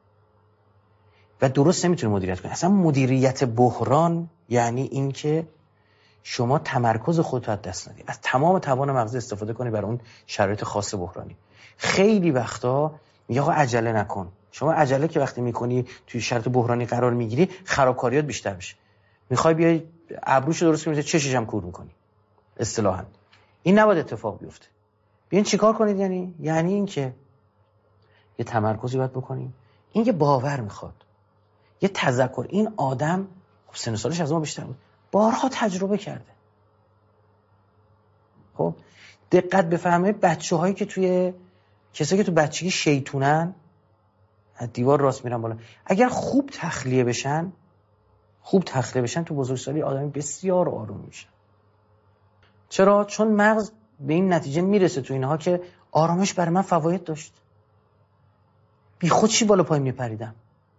A: و درست نمیتونی مدیریت کنی. اصلا مدیریت بحران یعنی این که شما تمرکز خودت از دست ندی، از تمام توان مغزی استفاده کنی برای اون شرایط خاص بحرانی. خیلی وقتا میگه آقا عجله نکن. شما عجله که وقتی میکنی توی شرایط بحرانی قرار میگیری، خرابکاریات بیشتر میشه. میخوای بیای ابروشو درست کنی، چشش هم کور میکنی. اصطلاحاً این نباید اتفاق بیفته. بیاین چیکار کنید؟ یعنی یعنی این که یه تمرکزی باید بکنیم. این یه باور میخواد، یه تذکر. این آدم خب سن و سالش از ما بیشتر بود، بارها تجربه کرده. خب دقت بفرمایید، بچه‌هایی که توی کسایی که تو بچگی شیطونن، از دیوار راست میرن بالا، اگر خوب تخلیه بشن، خوب تخلیه بشن تو بزرگسالی آدمی بسیار آروم میشن. چرا؟ چون مغز به این نتیجه میرسه تو اینها که آرامش برای من فواید داشت، بی خود چی بالا پای میپریدم.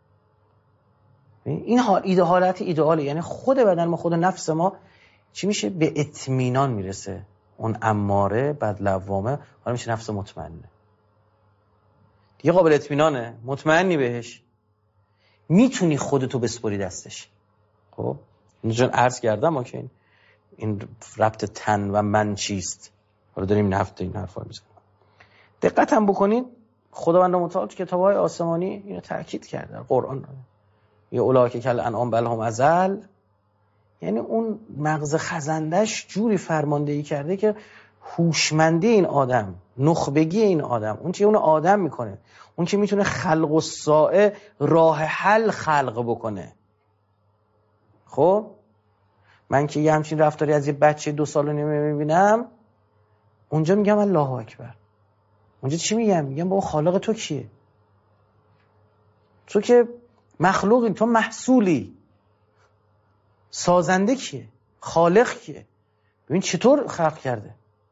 A: این حال ایده حالت ایدئاله، یعنی خود بدن ما، خود نفس ما چی میشه؟ به اطمینان میرسه. اون اماره بعد لوامه حالا میشه نفس مطمئنه، دیگه قابل اطمینانه، مطمئنی بهش، میتونی خودتو بسپری دستش. خب اینجا عرض کردم ما که این این ربط تن و من چیست، حالا داریم این هفته این حرفا میزنیم. دقت هم بکنید خداوند متعال تو کتاب‌های آسمانی اینو تاکید کرده در قرآن، یا اولئک کالانعام بل هم اضل، یعنی اون مغز خزندش جوری فرماندهی کرده که هوشمندی این آدم، نخبگی این آدم، اون چه اون آدم میکنه، اون که میتونه خلق و سائه راه حل خلق بکنه. خب من که یه همچین رفتاری از یه بچه دو سال و نیمه میبینم، اونجا میگم الله اکبر. اونجا چی میگم؟ میگم بابا خالق تو کیه؟ تو که مخلوقی، تو محصولی. سازنده کیه؟ خالق کیه؟ ببین چطور خلق کرده.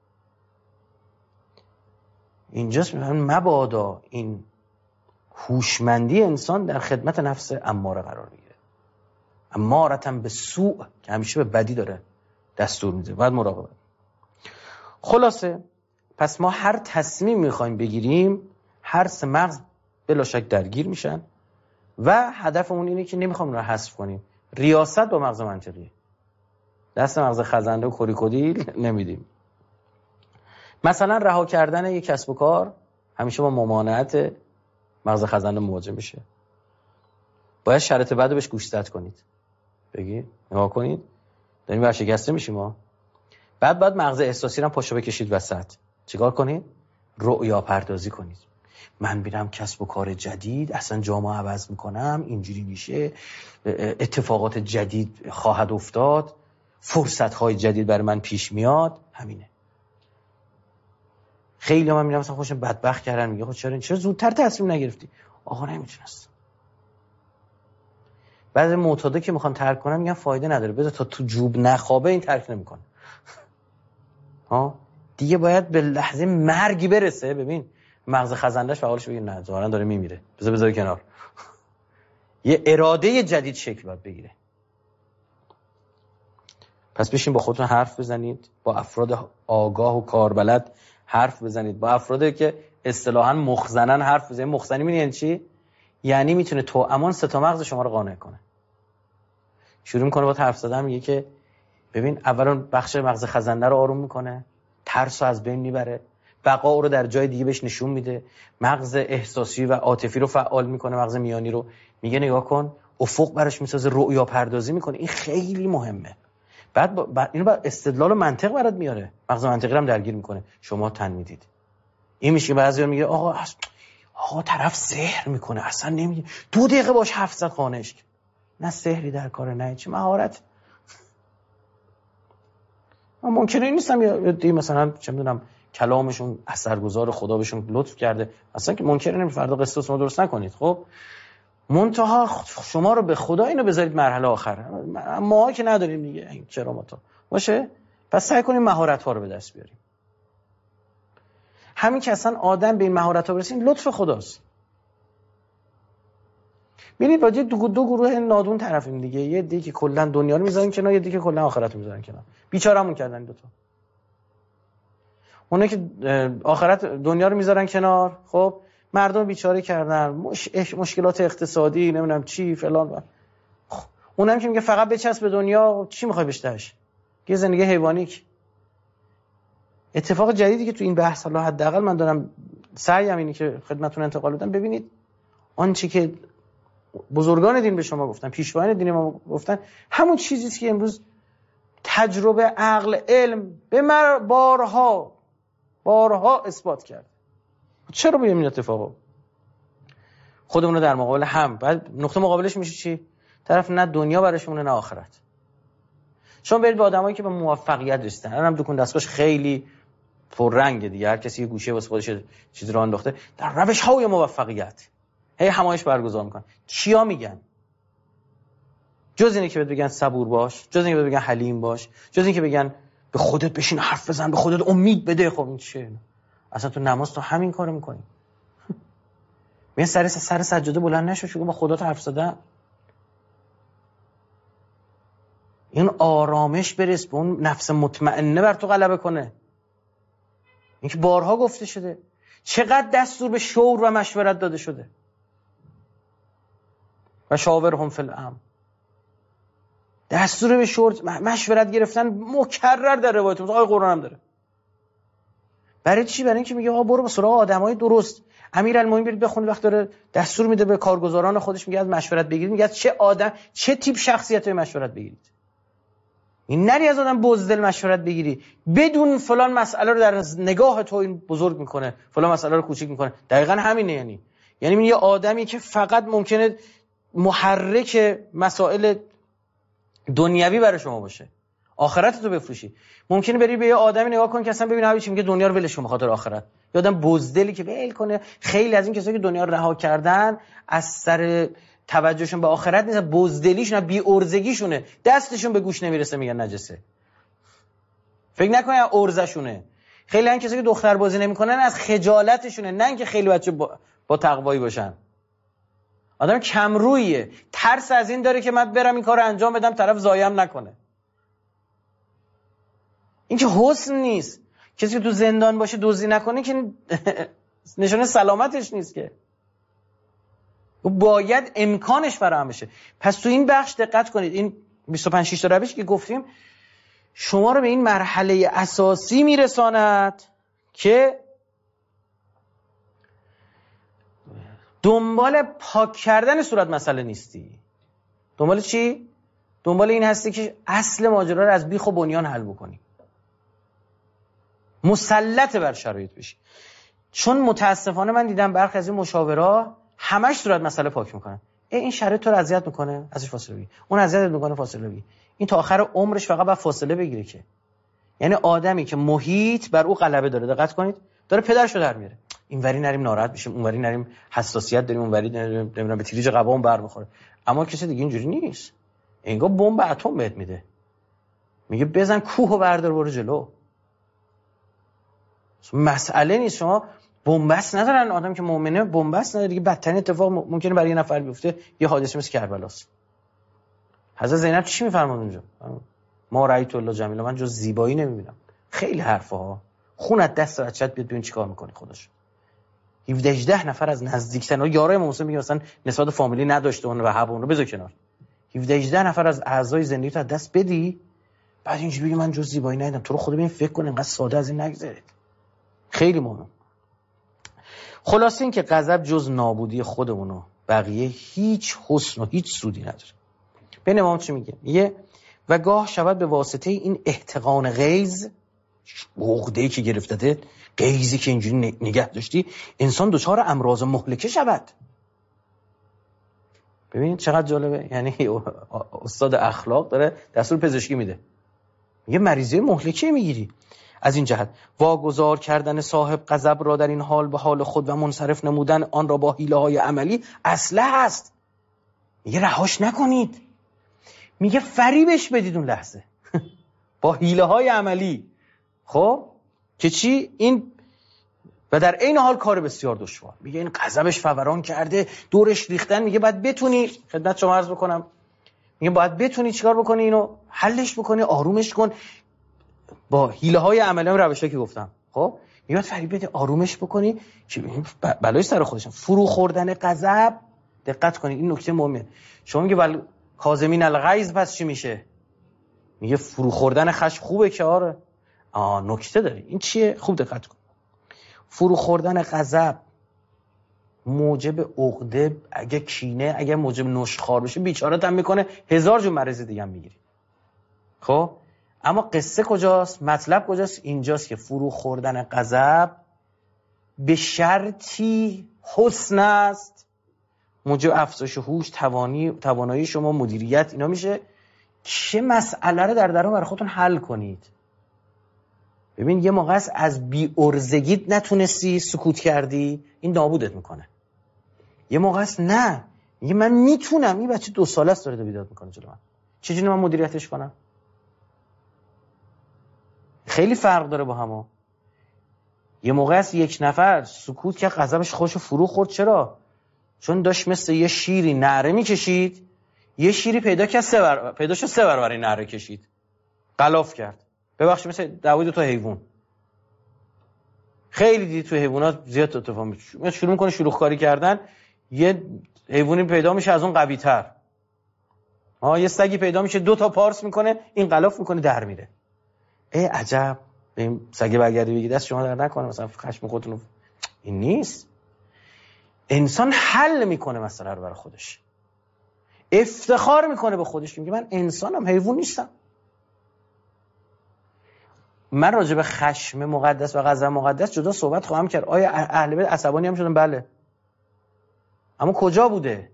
A: اینجاست میگم مبادا این هوشمندی انسان در خدمت نفس اماره قرار بگیره، امارتن به سوء، که همیشه به بدی داره دستور میده. باید مراقبت. خلاصه پس ما هر تصمیم میخوایم بگیریم، هر سه مغز بلا شک درگیر میشن و هدفمون اینه که نمیخوام اون رو حذف کنیم. ریاست با مغز منطقیه، دست مغز خزنده و کوریکودیل نمیدیم. مثلا رها کردن یک کسب و کار همیشه با ممانعت مغز خزنده مواجه میشه. باید شرط بعد رو بهش گوشزد کنید، بگی نگاه کنید داریم ورشکسته میشیم ما. بعد بعد مغز احساسی رو پاشو بکشید وسط. چیکار کنید؟ رؤیا پردازی کنید. من میرم کسب و کار جدید، اصلا جامعه عوض میکنم، اینجوری میشه، اتفاقات جدید خواهد افتاد، فرصت‌های جدید برای من پیش میاد. همینه. خیلی من میرم مثلا خوشم بدبخت کردن، میگه خب چرا چرا زودتر تصمیم نگرفتی؟ آقا نمیتونست. بعضی معتادا که میخوان ترک کنن میگن فایده نداره، بذار تا تو جوب نخوابه این ترک نمیکنه. ها دیگه باید به لحظه مرگ برسه. ببین مغز خزندش فعالش بگه نه ظاهرا داره میمیره، بذار بذار کنار. یه اراده جدید شکل باید بگیره. پس بشین با خودتون حرف بزنید، با افراد آگاه و کاربلد حرف بزنید، با افرادی که اصطلاحاً مخزنن حرف بزنید. مخزنی می‌بینی یعنی چی؟ یعنی میتونه تو امان سه تا مغز شما رو قانع کنه. شروع میکنه با حرف زدن، میگه که ببین اولا بخش مغز خزنده رو آروم میکنه، ترس رو از بین میبره، بقا رو در جای دیگه بهش نشون میده، مغز احساسی و عاطفی رو فعال میکنه، مغز میانی رو میگه نگاه کن، افق براش میسازه، رؤیا پردازی میکنه. این خیلی مهمه. بعد با... بعد اینو با استدلال و منطق برات میاره، مغز منطقی رو هم درگیر میکنه. شما تن میدید. این میشه بعضیا میگه آقا اص... آقا طرف سحر میکنه، اصلا نمیگه دو دقیقه باش حرف زد خانش. نه سحری در کار، نه چه مهارت. ممکنه نیستم یا دی مثلا چه میدونم کلامشون اثرگذار، خدا بهشون لطف کرده، اصلا که منکر نمی، فردا قصه ما درست نکنید. خب منتها شما رو به خدا اینو بذارید مرحله آخر، ما که نداریم دیگه چرا ما تو باشه. پس سعی کنیم مهارت ها رو به دست بیاریم. همین که اصلا آدم به این مهارت ها برسه لطف خداست. ببینید با دو, دو گروه نادون طرفیم دیگه، یه دیگه که کلا دنیا رو میذارن کنار، یه دیگه که کلا آخرت رو میذارن کنار. بیچارهمون کردن دو تا. اونایی که آخرت دنیا رو میذارن کنار، خب مردم بیچاره کردن، مش... مشکلات اقتصادی نمیدونم چی فلان. خب اونم که میگه فقط بچسب به دنیا، چی میخوای بشتهش؟ یه زندگی حیوانی. اتفاق جدیدی که تو این بحث حالا حداقل من دارم سعیم اینه که خدمتتون انتقال بدم، ببینید آنچه که بزرگان دین به شما گفتن، پیشوایان دین ما گفتن، همون چیزی است که امروز تجربه، عقل، علم به مر بارها بارها اثبات کرد. چرا به این اتفاقا خودمون رو در مقابل هم، بعد نقطه مقابلش میشه چی؟ طرف نه دنیا براشونه نه آخرت. شما برید به آدمایی که به موفقیت رسیدن، الان دکون دستگاهش خیلی پررنگه دیگه، هر کسی یه گوشه واسه خودش چیزی رو انداخته در روش‌های موفقیت، هی همایش برگزار میکنن. چیا میگن؟ جز اینه که بهت بگن صبور باش، جز اینه که بهت بگن حلیم باش، جز اینه که بگن به خودت بشین حرف بزن، به خودت امید بده. خب این چیه؟ اصلا تو نماز تو همین کارو میکنی. میگن سر سر سجاده بلند نشو، چون با خدا حرف زدن. این آرامش برس به اون نفس مطمئنه بر تو غلبه کنه. این که بارها گفته شده. چقدر دستور به شور و مشورت داده شده. و شاورهم فی الامر. دستور به شور مشورت گرفتن مکرر در روایت آیه قرآن هم داره. برای چی؟ برای اینکه میگه آقا برو به سراغ آدمای درست. امیرالمومنین برید بخونید وقت داره دستور میده به کارگزاران خودش، میگه از مشورت بگیرید، میگه چه آدم چه تیپ شخصیتی مشورت بگیرید. این نری از آدم بزدل مشورت بگیری بدون فلان مسئله رو در نگاه تو این بزرگ میکنه، فلان مسئله رو کوچیک میکنه. دقیقاً همینه. یعنی یعنی این یه آدمی که فقط ممکنه محرک مسائل دنیوی برای شما باشه، آخرت تو بفروشی. ممکنه بری به یه آدمی نگاه کن که اصلا ببین هیچ میگه دنیا رو ولش کن به خاطر آخرت. یه آدم بزدلی که ول کنه. خیلی از این کسایی که دنیا رو رها کردن از سر توجهشون به آخرت نیست، بزدلیشون، بی ارزگیشونه، دستشون به گوش نمیرسه میگن نجسه. فکر نکنین ارزشونه. خیلی از کسایی که دختر بازی نمیکنن از خجالتشونه، نه اینکه خیلی بچه با, با تقوایی باشن. آدم کم رویه، ترس از این داره که من برم این کارو انجام بدم طرف ضایعم نکنه. این که حسن نیست. کسی که تو زندان باشه دزدی نکنه که نشانه سلامتش نیست که. باید امکانش فراهم بشه. پس تو این بخش دقت کنید. این بیست و پنج شش تا روش که گفتیم شما رو به این مرحله اساسی میرساند که دنبال پاک کردن صورت مسئله نیستی. دنبال چی؟ دنبال این هستی که اصل ماجرا رو از بیخ و بنیان حل بکنی. مسلط بر شرایط بشی. چون متاسفانه من دیدم برخی از این مشاورا همش صورت مسئله پاک میکنن. این شرایط تو رو اذیت میکنه، ازش فاصله بگیر. اون اذیت میکنه، فاصله بگیر. این تا آخر عمرش فقط باید فاصله بگیره که. یعنی آدمی که محیط بر او غلبه داره، دقت کنید، داره پدرشو در میاره. اینوری نریم ناراحت بشیم، اونوری نریم حساسیت داریم، اونوری نمیدونم به تریج قبام بر بخوره. اما کسی دیگه اینجوری نیست. انگار بمب اتم بهت میده. میگه بزن کوهو بردار برو جلو. مسئله نیست. شما بنبست ندارن. آدم که مؤمنه بنبست نداره دیگه. بدترین اتفاق ممکنه برای یه نفر بیفته یه حادثه مثل کربلاست. حضرت زینب چی میفرماد اونجا؟ ما رأیت الله جمیلا، من جز زیبایی نمیبینم. خیلی حرفا. خونت دست بچت بیاد ببین چیکار میکنی خودش. هفده هجده نفر از نزدیکترین یارای امام حسین میگه مثلا نسبت فامیلی نداشته اون و حب اون رو بذار کنار. هفده هجده نفر از اعضای زندگی تو از دست بدی، بعد اینجوری بگی من جز زیبایی ندیدم. تو رو خدا ببین فکر کن اینقدر ساده از این نگذرید. خیلی مهم. خلاصه این که غضب جز نابودی خودمون و بقیه هیچ حسن و هیچ سودی نداره. ببین امام چی میگه؟ میگه و گاه شود به واسطه این احتقان غیظ، عقده‌ای که گرفتته، غیظی که اینجوری نگه داشتی، انسان دچار امراض مهلکه شود. ببینید چقدر جالبه. یعنی استاد اخلاق داره دستور پزشکی میده، میگه مریضی مهلکه میگیری. از این جهت واگذار کردن صاحب غضب را در این حال به حال خود و منصرف نمودن آن را با حیله های عملی اصلح است. میگه رهاش نکنید، میگه فریبش بدید اون لحظه با حیله های عملی. خب که چی؟ این و در این حال کار بسیار دشوار. میگه این غضبش فوران کرده، دورش ریختن، میگه باید بتونی، خدمت شما عرض بکنم، میگه باید بتونی چیکار بکنی؟ اینو حلش بکنی، آرومش کن با حیله های عملی، هم روشی که گفتم. خب میگه باید فریب بده، آرومش بکنی که بلای سر خودش. فرو خوردن غضب، دقت کنید این نکته مهمه. شما میگه بل کاظمین الغیظ پس چی میشه؟ میگه فرو خوردن خشم خوبه که آره. آ نکته داره. این چیه؟ خوب دقت کن. فرو خوردن غضب موجب عقده، اگه کینه، اگه موجب نشخوار بشه بیچاره‌ت هم میکنه، هزار جور مرض دیگه هم میگیری. خب اما قصه کجاست؟ مطلب کجاست؟ اینجاست که فرو خوردن غضب به شرطی حسن است، موجب افزایش هوش، توانی توانایی شما، مدیریت، اینا میشه چه مسئله رو در درون برای خودتون حل کنید. ببین یه موقع است از بی ارزگیت نتونستی، سکوت کردی، این نابودت میکنه. یه موقع است نه، میگه من میتونم، این بچه دو ساله است داره بیداد میکنه جلو من، چجوری من مدیریتش کنم؟ خیلی فرق داره با هم. یه موقع است یک نفر سکوت که غضبش خوش فرو خورد. چرا؟ چون داشت مثل یه شیری نعره میکشید، یه شیری پیدا کرد سه بر پیدا شد سه برابر نعره کشید، غلاف کرد. ببخشید مثل دعوای دو تا حیوان. خیلی دیدی تو حیوانات زیاد اتفاق میفته، شروع میکنه شلوغ کاری کردن، یه حیوانی پیدا میشه از اون قوی تر، ها یه سگی پیدا میشه دو تا پارس میکنه، این غلاف میکنه در میره. ای عجب، این سگ برگردی بگی دست شما در نکنه مثلا خشم خودتون. این نیست. انسان حل میکنه مسئله رو برای خودش، افتخار میکنه به خودش، میگه من انسانم، حیوان نیستم. من راجع به خشم مقدس و غضب مقدس جدا صحبت خواهم کرد. آیا اهل بیت عصبانی هم شدن؟ بله. اما کجا بوده؟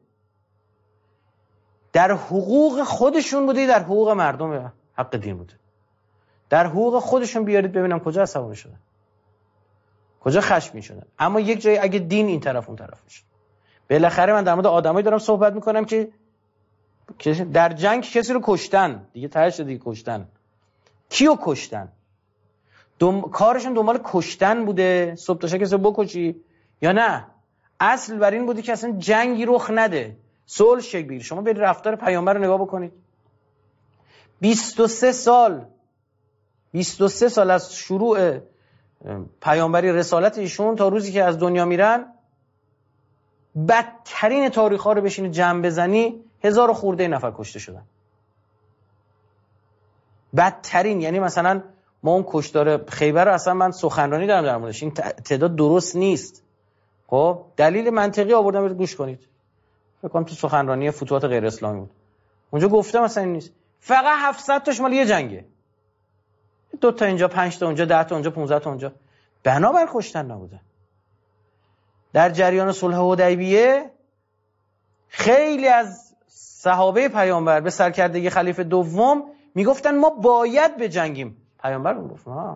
A: در حقوق خودشون بوده، در حقوق مردم حق دین بوده. در حقوق خودشون بیارید ببینم کجا عصبانی شدن، کجا خشمی شدن. اما یک جایی اگه دین این طرف اون طرف میشه. بالاخره من در مورد آدمایی دارم صحبت میکنم که در جنگ کسی رو کشتن، دیگه تهش دیگه کشتن. کیو کشتن؟ دم... کارشون دنبال کشتن بوده، صبح تا شب کسی رو بکشی یا نه؟ اصل بر این بوده که اصلا جنگی رخ نده، صلح شکل بگیره. شما برید رفتار پیامبر رو نگاه بکنید. بیست و سه سال بیست و سه سال از شروع پیامبری رسالت ایشون تا روزی که از دنیا میرن، بدترین تاریخ‌ها رو بشینی جمع بزنی هزار و خورده نفر کشته شدن. بدترین، یعنی مثلا ما اون کشتار خیبر رو اصلا من سخنرانی دارم در موردش، این تعداد درست نیست. خب دلیل منطقی آوردم، برید گوش کنید. فکر کنم تو سخنرانی فتوحات غیر اسلامی بود، اونجا گفتم مثلا این نیست، فقط هفتصد تاش مال یه جنگه، دو تا اینجا، پنج تا اونجا، ده تا اونجا، پانزده تا اونجا. بنابر کشتن نبوده. در جریان صلح حدیبیه خیلی از صحابه پیامبر به سرکردگی خلیفه دوم میگفتن ما باید بجنگیم. پیامبر میگفت نه،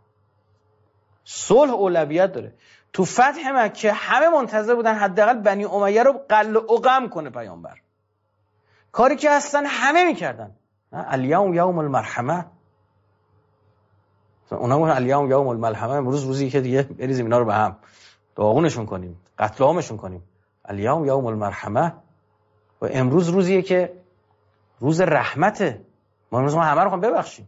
A: صلح اولویت داره. تو فتح مکه همه منتظر بودن حداقل بنی امیه رو قل و قم کنه پیامبر، کاری که اصلا همه میکردن. الیوم یوم المرحمه، اونا میگن الیوم یوم الملحمه، امروز روزی که دیگه بریزیم اینا رو به هم، داغونشون کنیم، قتل عامشون کنیم. الیوم یوم المرحمه، و امروز روزیه که روز رحمته، ما امروز ما همه رو خواهیم ببخشیم.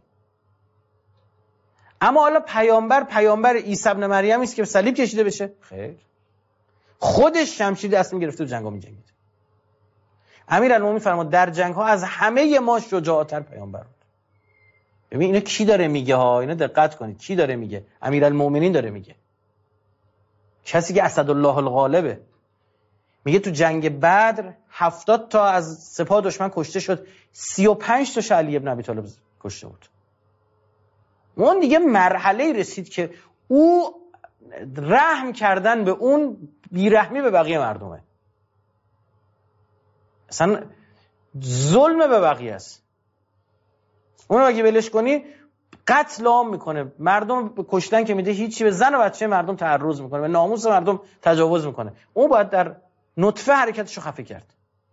A: اما حالا پیامبر پیامبر عیسی ابن مریم است که صلیب کشیده بشه؟ خیر، خودش شمشیر دست میگرفته و جنگا میجنگید. امیرالمومنین فرمود در جنگ ها از همه ما شجاعتر پیامبر بود. ببین اینو کی داره میگه ها، اینو دقت کنید، کی داره میگه؟ امیرالمومنین داره میگه. کسی که اسدالله الغالبه، میگه تو جنگ بدر هفتاد تا از سپاه دشمن کشته شد، سی و پنج تا علی ابن ابی طالب کشته بود. اون دیگه مرحله رسید که او رحم کردن به اون بیرحمی به بقیه مردمه، اصلا ظلم به بقیه است. اون اگه بلش کنی قتل عام میکنه، مردم کشتن که میده هیچی، به زن و بچه مردم تعرض میکنه، به ناموس مردم تجاوز میکنه. اون باید در نطفه حرکتشو خفه کرد.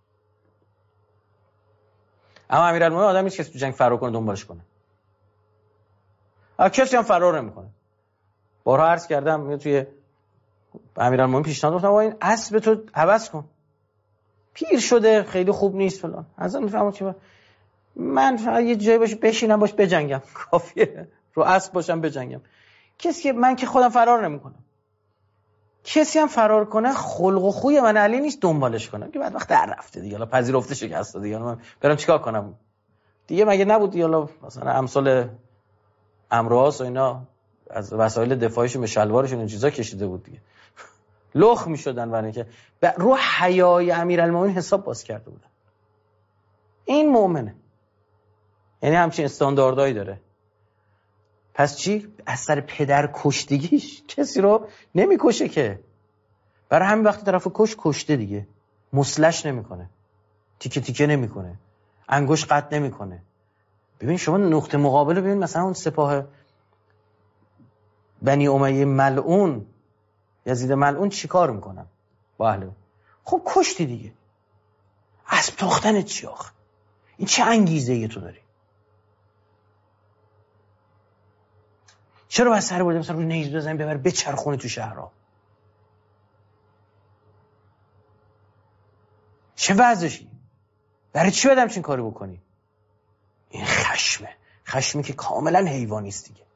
A: اما امیرالمومنین آدم نیست که تو جنگ فرار کنه دنبالش کنه. کسی هم فرار نمیکنه. بارها عرض کردم توی امیرالمومنین پیشنهاد گفتم این اسب تو عوض کن، پیر شده خیلی خوب نیست فلان. اصلا میفهمم که من فقط یه جایی باش بشینم باش بجنگم، کافیه، رو اسب باشم بجنگم. کسی که من که خودم فرار نمیکنم، کسی هم فرار کنه خلق و خوی من علی نیست دنبالش کنم که بعد وقت در رفته دیگه، حالا پذیرفته شکسته دیگه، من برم چیکار کنم دیگه؟ مگه نبود دیگه حالا مثلا امثال امراض و اینا از وسایل دفاعیشون به شلوارشون این چیزا کشیده بود دیگه، لخ میشدن برای اینکه رو حیای امیرالمومنین حساب باز کرده بودن. این مؤمنه، یعنی همچین استانداردهایی داره. پس چی؟ از سر پدر کشتگیش کسی رو نمیکشه که، برای همین وقتی طرفو کش کشته دیگه، مسلش نمیکنه، تیکه تیکه نمیکنه، انگوش قطع نمیکنه. ببین شما نقطه مقابل ببین، مثلا اون سپاه بنی امیه ملعون، یزید ملعون چیکار میکنن با اهل؟ خب کشتی دیگه، اسب تاختن چی آخه؟ این چه انگیزه ای تو داری؟ چرا باید سر برده مثلا روی نیز بزنی ببر بچرخونی تو شهرها؟ چه وضعشی؟ برای چی بدم چین کاری بکنی؟ این خشمه، خشمی که کاملا حیوانی است دیگه.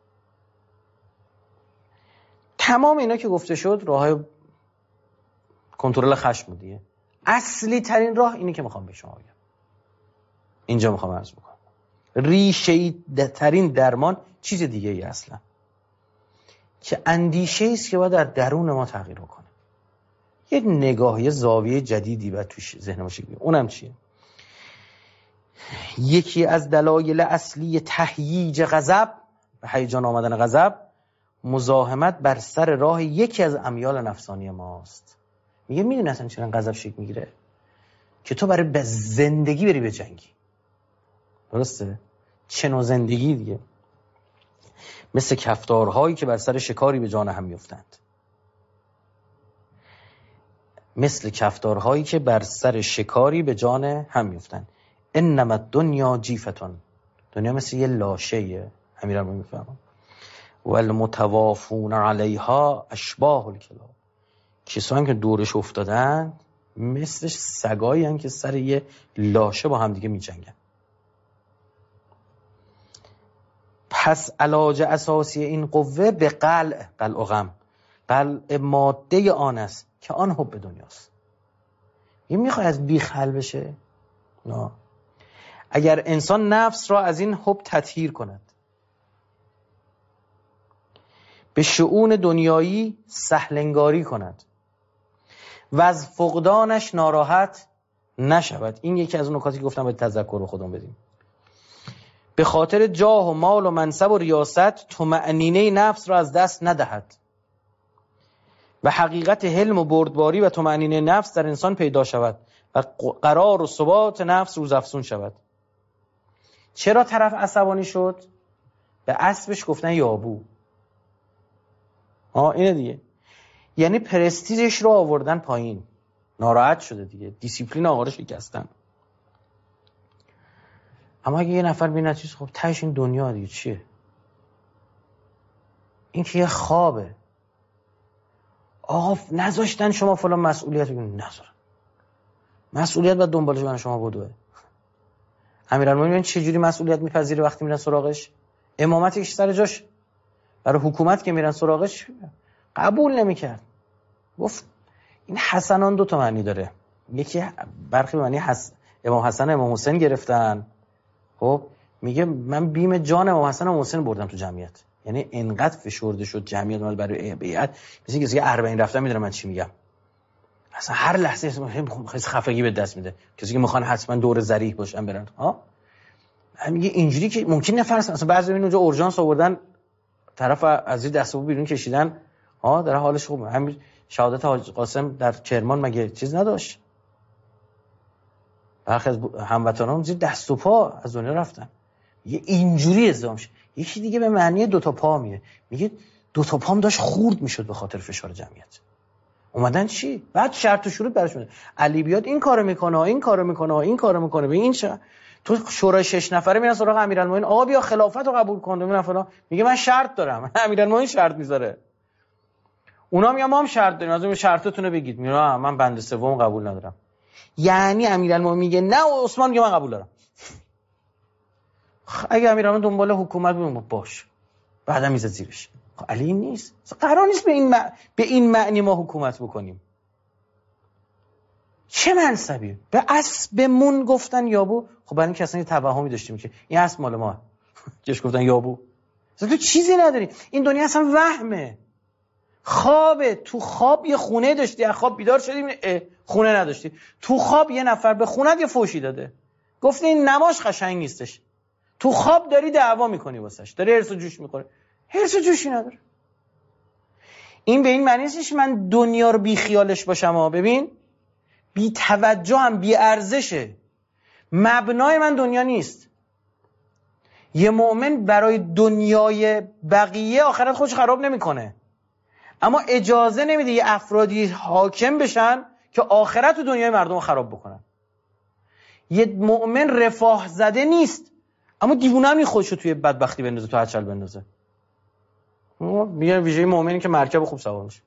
A: تمام اینا که گفته شد راه کنترل خشم دیگه. اصلی ترین راه اینی که میخوام به شما بگم، اینجا میخوام عرض بکنم، ریشه ترین درمان چیز دیگه ای اصلا، که اندیشه است که باید در درون ما تغییر بکنه. یک نگاه، یه زاویه جدیدی باید توش ذهن ما شکل بگیره. اونم چیه؟ یکی از دلایل اصلی تهییج غضب و هیجان آمدن غضب، مزاحمت بر سر راه یکی از امیال نفسانی ماست. میگه میدونی اصلا چرا غضب شکل میگیره؟ که تو برای به زندگی بری به جنگی. درسته؟ چه نوع زندگی دیگه؟ مثل کفتارهایی که بر سر شکاری به جان هم میافتند. مثل کفتارهایی که بر سر شکاری به جان هم میافتند. انما الدنیا جیفتون، دنیا مثل یه لاشه‌ایه. امیرالمومنین میفهمم. والمتوافون علیها اشباح الکلاب، کسانی که دورش افتادن مثل سگایی هستند که سر یه لاشه با هم دیگه میجنگن. پس علاج اساسی این قوه به قلع قلع و غم، قلع ماده آن است که آن حب دنیاست. یه میخوای از بیخ حل بشه؟ نه. اگر انسان نفس را از این حب تطهیر کند، به شؤون دنیایی سهلنگاری کند و از فقدانش ناراحت نشود، این یکی از اون نکاتی که گفتم باید تذکر رو خودمون بدیم. به خاطر جاه و مال و منصب و ریاست طمأنینه نفس را از دست ندهد و حقیقت حلم و بردباری و طمأنینه نفس در انسان پیدا شود و قرار و ثبات نفس روزافزون شود. چرا طرف عصبانی شد؟ به اسبش گفتن یابو. آه اینه دیگه، یعنی پرستیژش رو آوردن پایین، ناراحت شده دیگه، دیسیپلین آقا رو شکستن. اما اگه یه نفر ببینه چیز، خب تهش این دنیا دیگه چیه؟ این که یه خوابه. آقا نذاشتن شما فلان مسئولیت بگیرین، نذارن. مسئولیت باید دنبالش من شما بدوه. امیرالمومنین چجوری مسئولیت میپذیره وقتی میرن سراغش؟ امامتش سر جاش. برای حکومت که میرن سراغش قبول نمیکرد. گفت این حسنان دو تا معنی داره. یکی برخی معنی حس... امام حسن امام حسین گرفتن. خب میگه من بیم جان امام حسن و امام حسین بردم تو جمعیت، یعنی انقدر فشرده شد جمعیت مال برای بیعت، مثل کسی که اربعین رفتن میدونم من چی میگم، اصلا هر لحظه خیلی خفگی به دست میده. کسی که میخوان حتما دور ذریح باشن برن ها، میگه اینجوری که ممکن نفرستن. اصلا بعضی ببین اونجا اورژانس آوردن طرف از زیر دستگاه بیرون کشیدن ها، در حالش خوبه. همین شهادت حاج قاسم در کرمان مگه چیز نداشت؟ برخی از هموطنان زیر دست و پا از دنیا رفتن. یه اینجوری ازدام شد. یکی دیگه به معنی دو تا پا میه، میگه دو تا پام داشت خورد میشد به خاطر فشار جمعیت. اومدن چی؟ بعد شرط و شروط براش میده. علی بیاد این کارو میکنه، این کارو میکنه، این کارو میکنه، به این چه؟ تو شورای شش نفره میرن سراغ امیرالمومنین، آقا بیا خلافت رو قبول کن، ببین فلان، میگه من شرط دارم. امیرالمومنین شرط میذاره. اونا میگن ما هم شرط داریم، از اون شرطتون رو بگید. میگه من بند سوم قبول ندارم. یعنی امیرالمومنین میگه نه، عثمان میگه من قبول دارم. اگه امیرالمومنین دنبال حکومت بود باش، بعدا میذاره زیرش. علی این نیست. قرار نیست به این مع... به این معنی ما حکومت بکنیم. چه منصبی؟ به اسبمون گفتن یابو. خب برای اینکه اصلا یه توهمی داشتیم که این اسب مال ما، جش گفتن یابو. اصلا تو چیزی نداری. این دنیا اصلا وهمه، خوابه. تو خواب یه خونه داشتی، از خواب بیدار شدی خونه نداشتی. تو خواب یه نفر به خونت یه فوشی داده، گفته این نماش قشنگ نیستش. تو خواب داری دعوا میکنی واسش، داری هرس و جوش میکنی. هرس و جوشی نداره. این به این معنی نیستش من دنیا رو بی خیالش باشم. ها ببین، بی توجه هم بی ارزشه. مبنای من دنیا نیست. یه مؤمن برای دنیای بقیه آخرت خودش خراب نمیکنه، اما اجازه نمیده یه افرادی حاکم بشن که آخرت و دنیای مردم رو خراب بکنن. یه مؤمن رفاه زده نیست، اما دیوونه هم نیست خودشو توی بدبختی بندازه، تو هچل بندازه. میگن ویژه مؤمنی که مرکب خوب سوار میشه.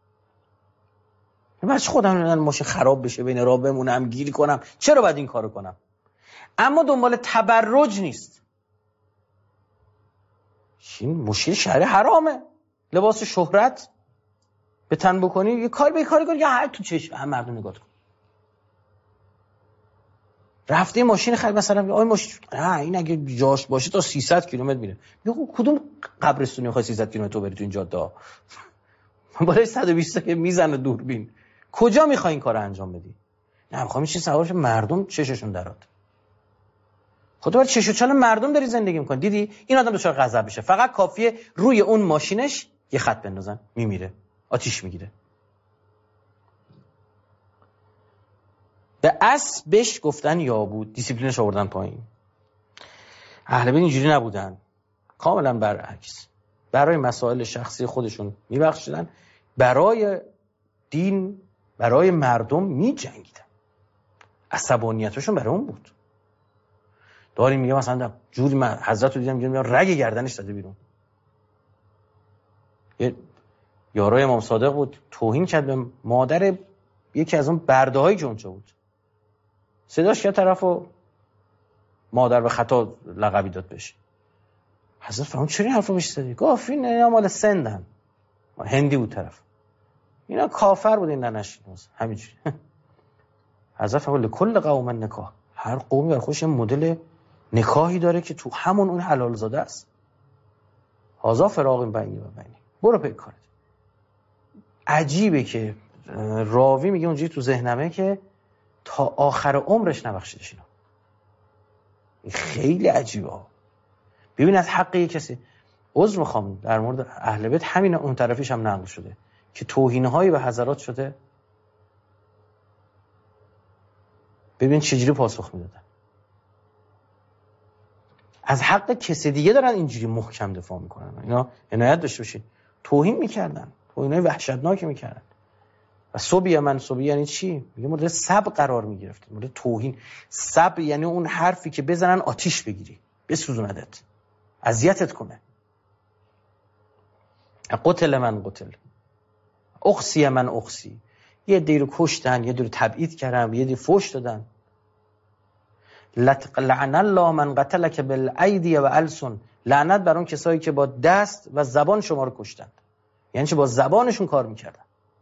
A: بچه خودم ماشین خراب بشه بین راه بمونم گیر کنم، چرا باید این کارو کنم؟ اما دنبال تبرج نیست. این مشکل شرعی حرامه. لباس شهرت به تن بکنی، یه کار به یه کاری کنی یا هر تو چشم هم مردم نگاه کن. رفته ماشین خرید مثلا، آی ماشین نه این اگه جاش باشه تا سیصد کیلومتر میره. میگه کدوم قبرستونی میخوای سیصد کیلومتر بری تو این جاده؟ بالای صد و بیست که میزنه دوربین. کجا میخوای این کارو انجام بدی؟ نه میخوام چیز سوارش مردم چششون درات. خودت بر چش و چال مردم داری زندگی میکنی. دیدی این آدم دچار غضب بشه، فقط کافیه روی اون ماشینش یه خط بندازن میمیره، آتیش میگیره. به اسبش گفتن یابود، دیسیپلینش آوردن پایین. اهل بیت اینجوری نبودن، کاملا برعکس. برای مسائل شخصی خودشون میبخشیدن، برای دین، برای مردم میجنگیدن. عصبانیتشون برای اون بود. داریم میگه مثلا جوری من حضرت رو دیدم میگم رگ گردنش زده بیرون. یه یارای امام صادق بود، توهین کرد به مادر یکی از اون برده‌هایی که اونجا بود. صداش کرد طرفو مادر به خطا لقبی داد بهش. حضرت فرمود چرا این حرفو بهش زدی؟ گفت اینا مال سندن. هندی بود طرف. اینا کافر بود، این ننشین همینجوری. حضرت فرمود لکل قوم نکاح. هر قومی بر خودش مدل نکاحی داره که تو همون اون حلال زاده است. هازا فراق بینی و بینی. برو پی کارت. عجیبه که راوی میگه اونجوری تو ذهنمه که تا آخر عمرش نبخشیدش اینا. خیلی عجیبه. ببین از حق یک کسی عذر میخوام در مورد اهل بیت، همین اون طرفیش هم نقل شده که توهین‌هایی به حضرات شده. ببین چجوری پاسخ میدادن. از حق کسی دیگه دارن اینجوری محکم دفاع میکنن. اینا عنایت داشته باشید. توهین میکردن، توهینای وحشتناکی میکردن. و صبی من صبی یعنی چی؟ میگه مورد سب قرار میگرفت، مورد توهین. سب یعنی اون حرفی که بزنن آتیش بگیری، بسوزوندت، اذیتت کنه. قتل من قتل، اخسی من اخسی. یه دی رو کشتن، یه دی رو تبعید کردن، یه دی فوش دادن. لعن الله من قتلک بالایدی و السن. لعنت بر اون کسایی که با دست و زبان شما رو کشتند. یعنی چه؟ با زبانشون کار میکردن.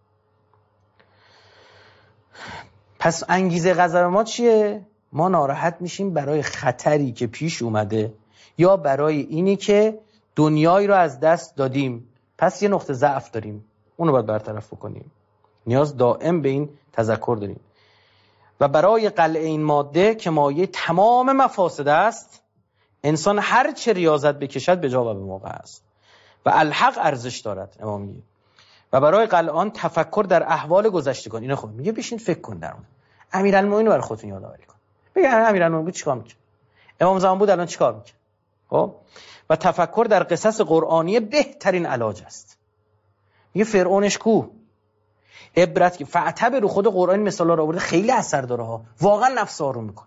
A: پس انگیزه غضب ما چیه؟ ما ناراحت میشیم برای خطری که پیش اومده، یا برای اینی که دنیایی رو از دست دادیم، پس یه نقطه ضعف داریم، اونو باید برطرف بکنیم. نیاز دائم به این تذکر داریم. و برای قلع این ماده که مایه تمام مفاسد است، انسان هر چه ریاضت بکشد به جا و به موقع است و الحق ارزش دارد. امام میگه و برای قلع آن تفکر در احوال گذشتگان. اینا خب میگه بشین فکر کن در اون. امیرالمومنین رو برای خودتون یادآوری کن. بگن امیرالمومنین بود چیکار میکرد؟ امام زمان بود الان چیکار میکرد؟ خب و تفکر در قصص قرآنی بهترین علاج است. میگه فرعونش کو؟ عبرت که فعتب رو خود قرآن مثالا رو آورده، خیلی اثر داره ها، واقعا نفس آروم میکنه.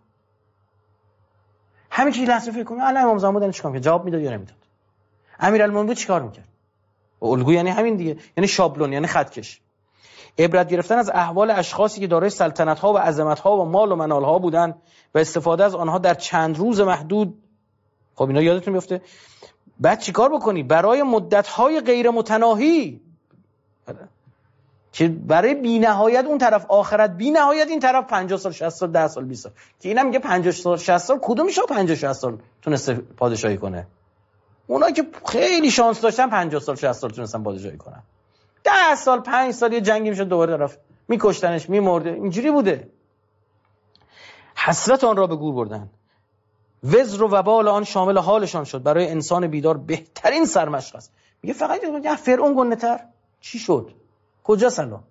A: همین که لحظه فکر کنی الان امام زمان بود چیکار میکرد؟ جواب میداد یا نمیداد؟ امیرالمومنین بود چیکار میکرد؟ الگو یعنی همین دیگه، یعنی شابلون، یعنی خطکش. عبرت گرفتن از احوال اشخاصی که دارای سلطنت ها و عظمت ها و مال و منال ها بودن و استفاده از آنها در چند روز محدود. خب اینا یادتون میفته. بعد چیکار بکنی؟ برای مدت های غیر متناهی که برای بی نهایت اون طرف آخرت، بی نهایت این طرف پنجاه سال شصت سال ده سال بیست سال، که اینم میگه پنجاه سال شصت سال، کدومش پنجاه شصت سال تونسته پادشاهی کنه؟ اونا که خیلی شانس داشتن پنجاه سال شصت سال تونستن پادشاهی کنن. ده سال پنج سال یه جنگی میشد دوباره طرف میکشتنش میمرده. اینجوری بوده. حسرت آن را به گور بردن، وزر و وبال آن شامل حالشان شد. برای انسان بیدار بهترین سرمشق است. میگه فقط یه فرعون گنده‌تر چی شد؟ کجا سلام؟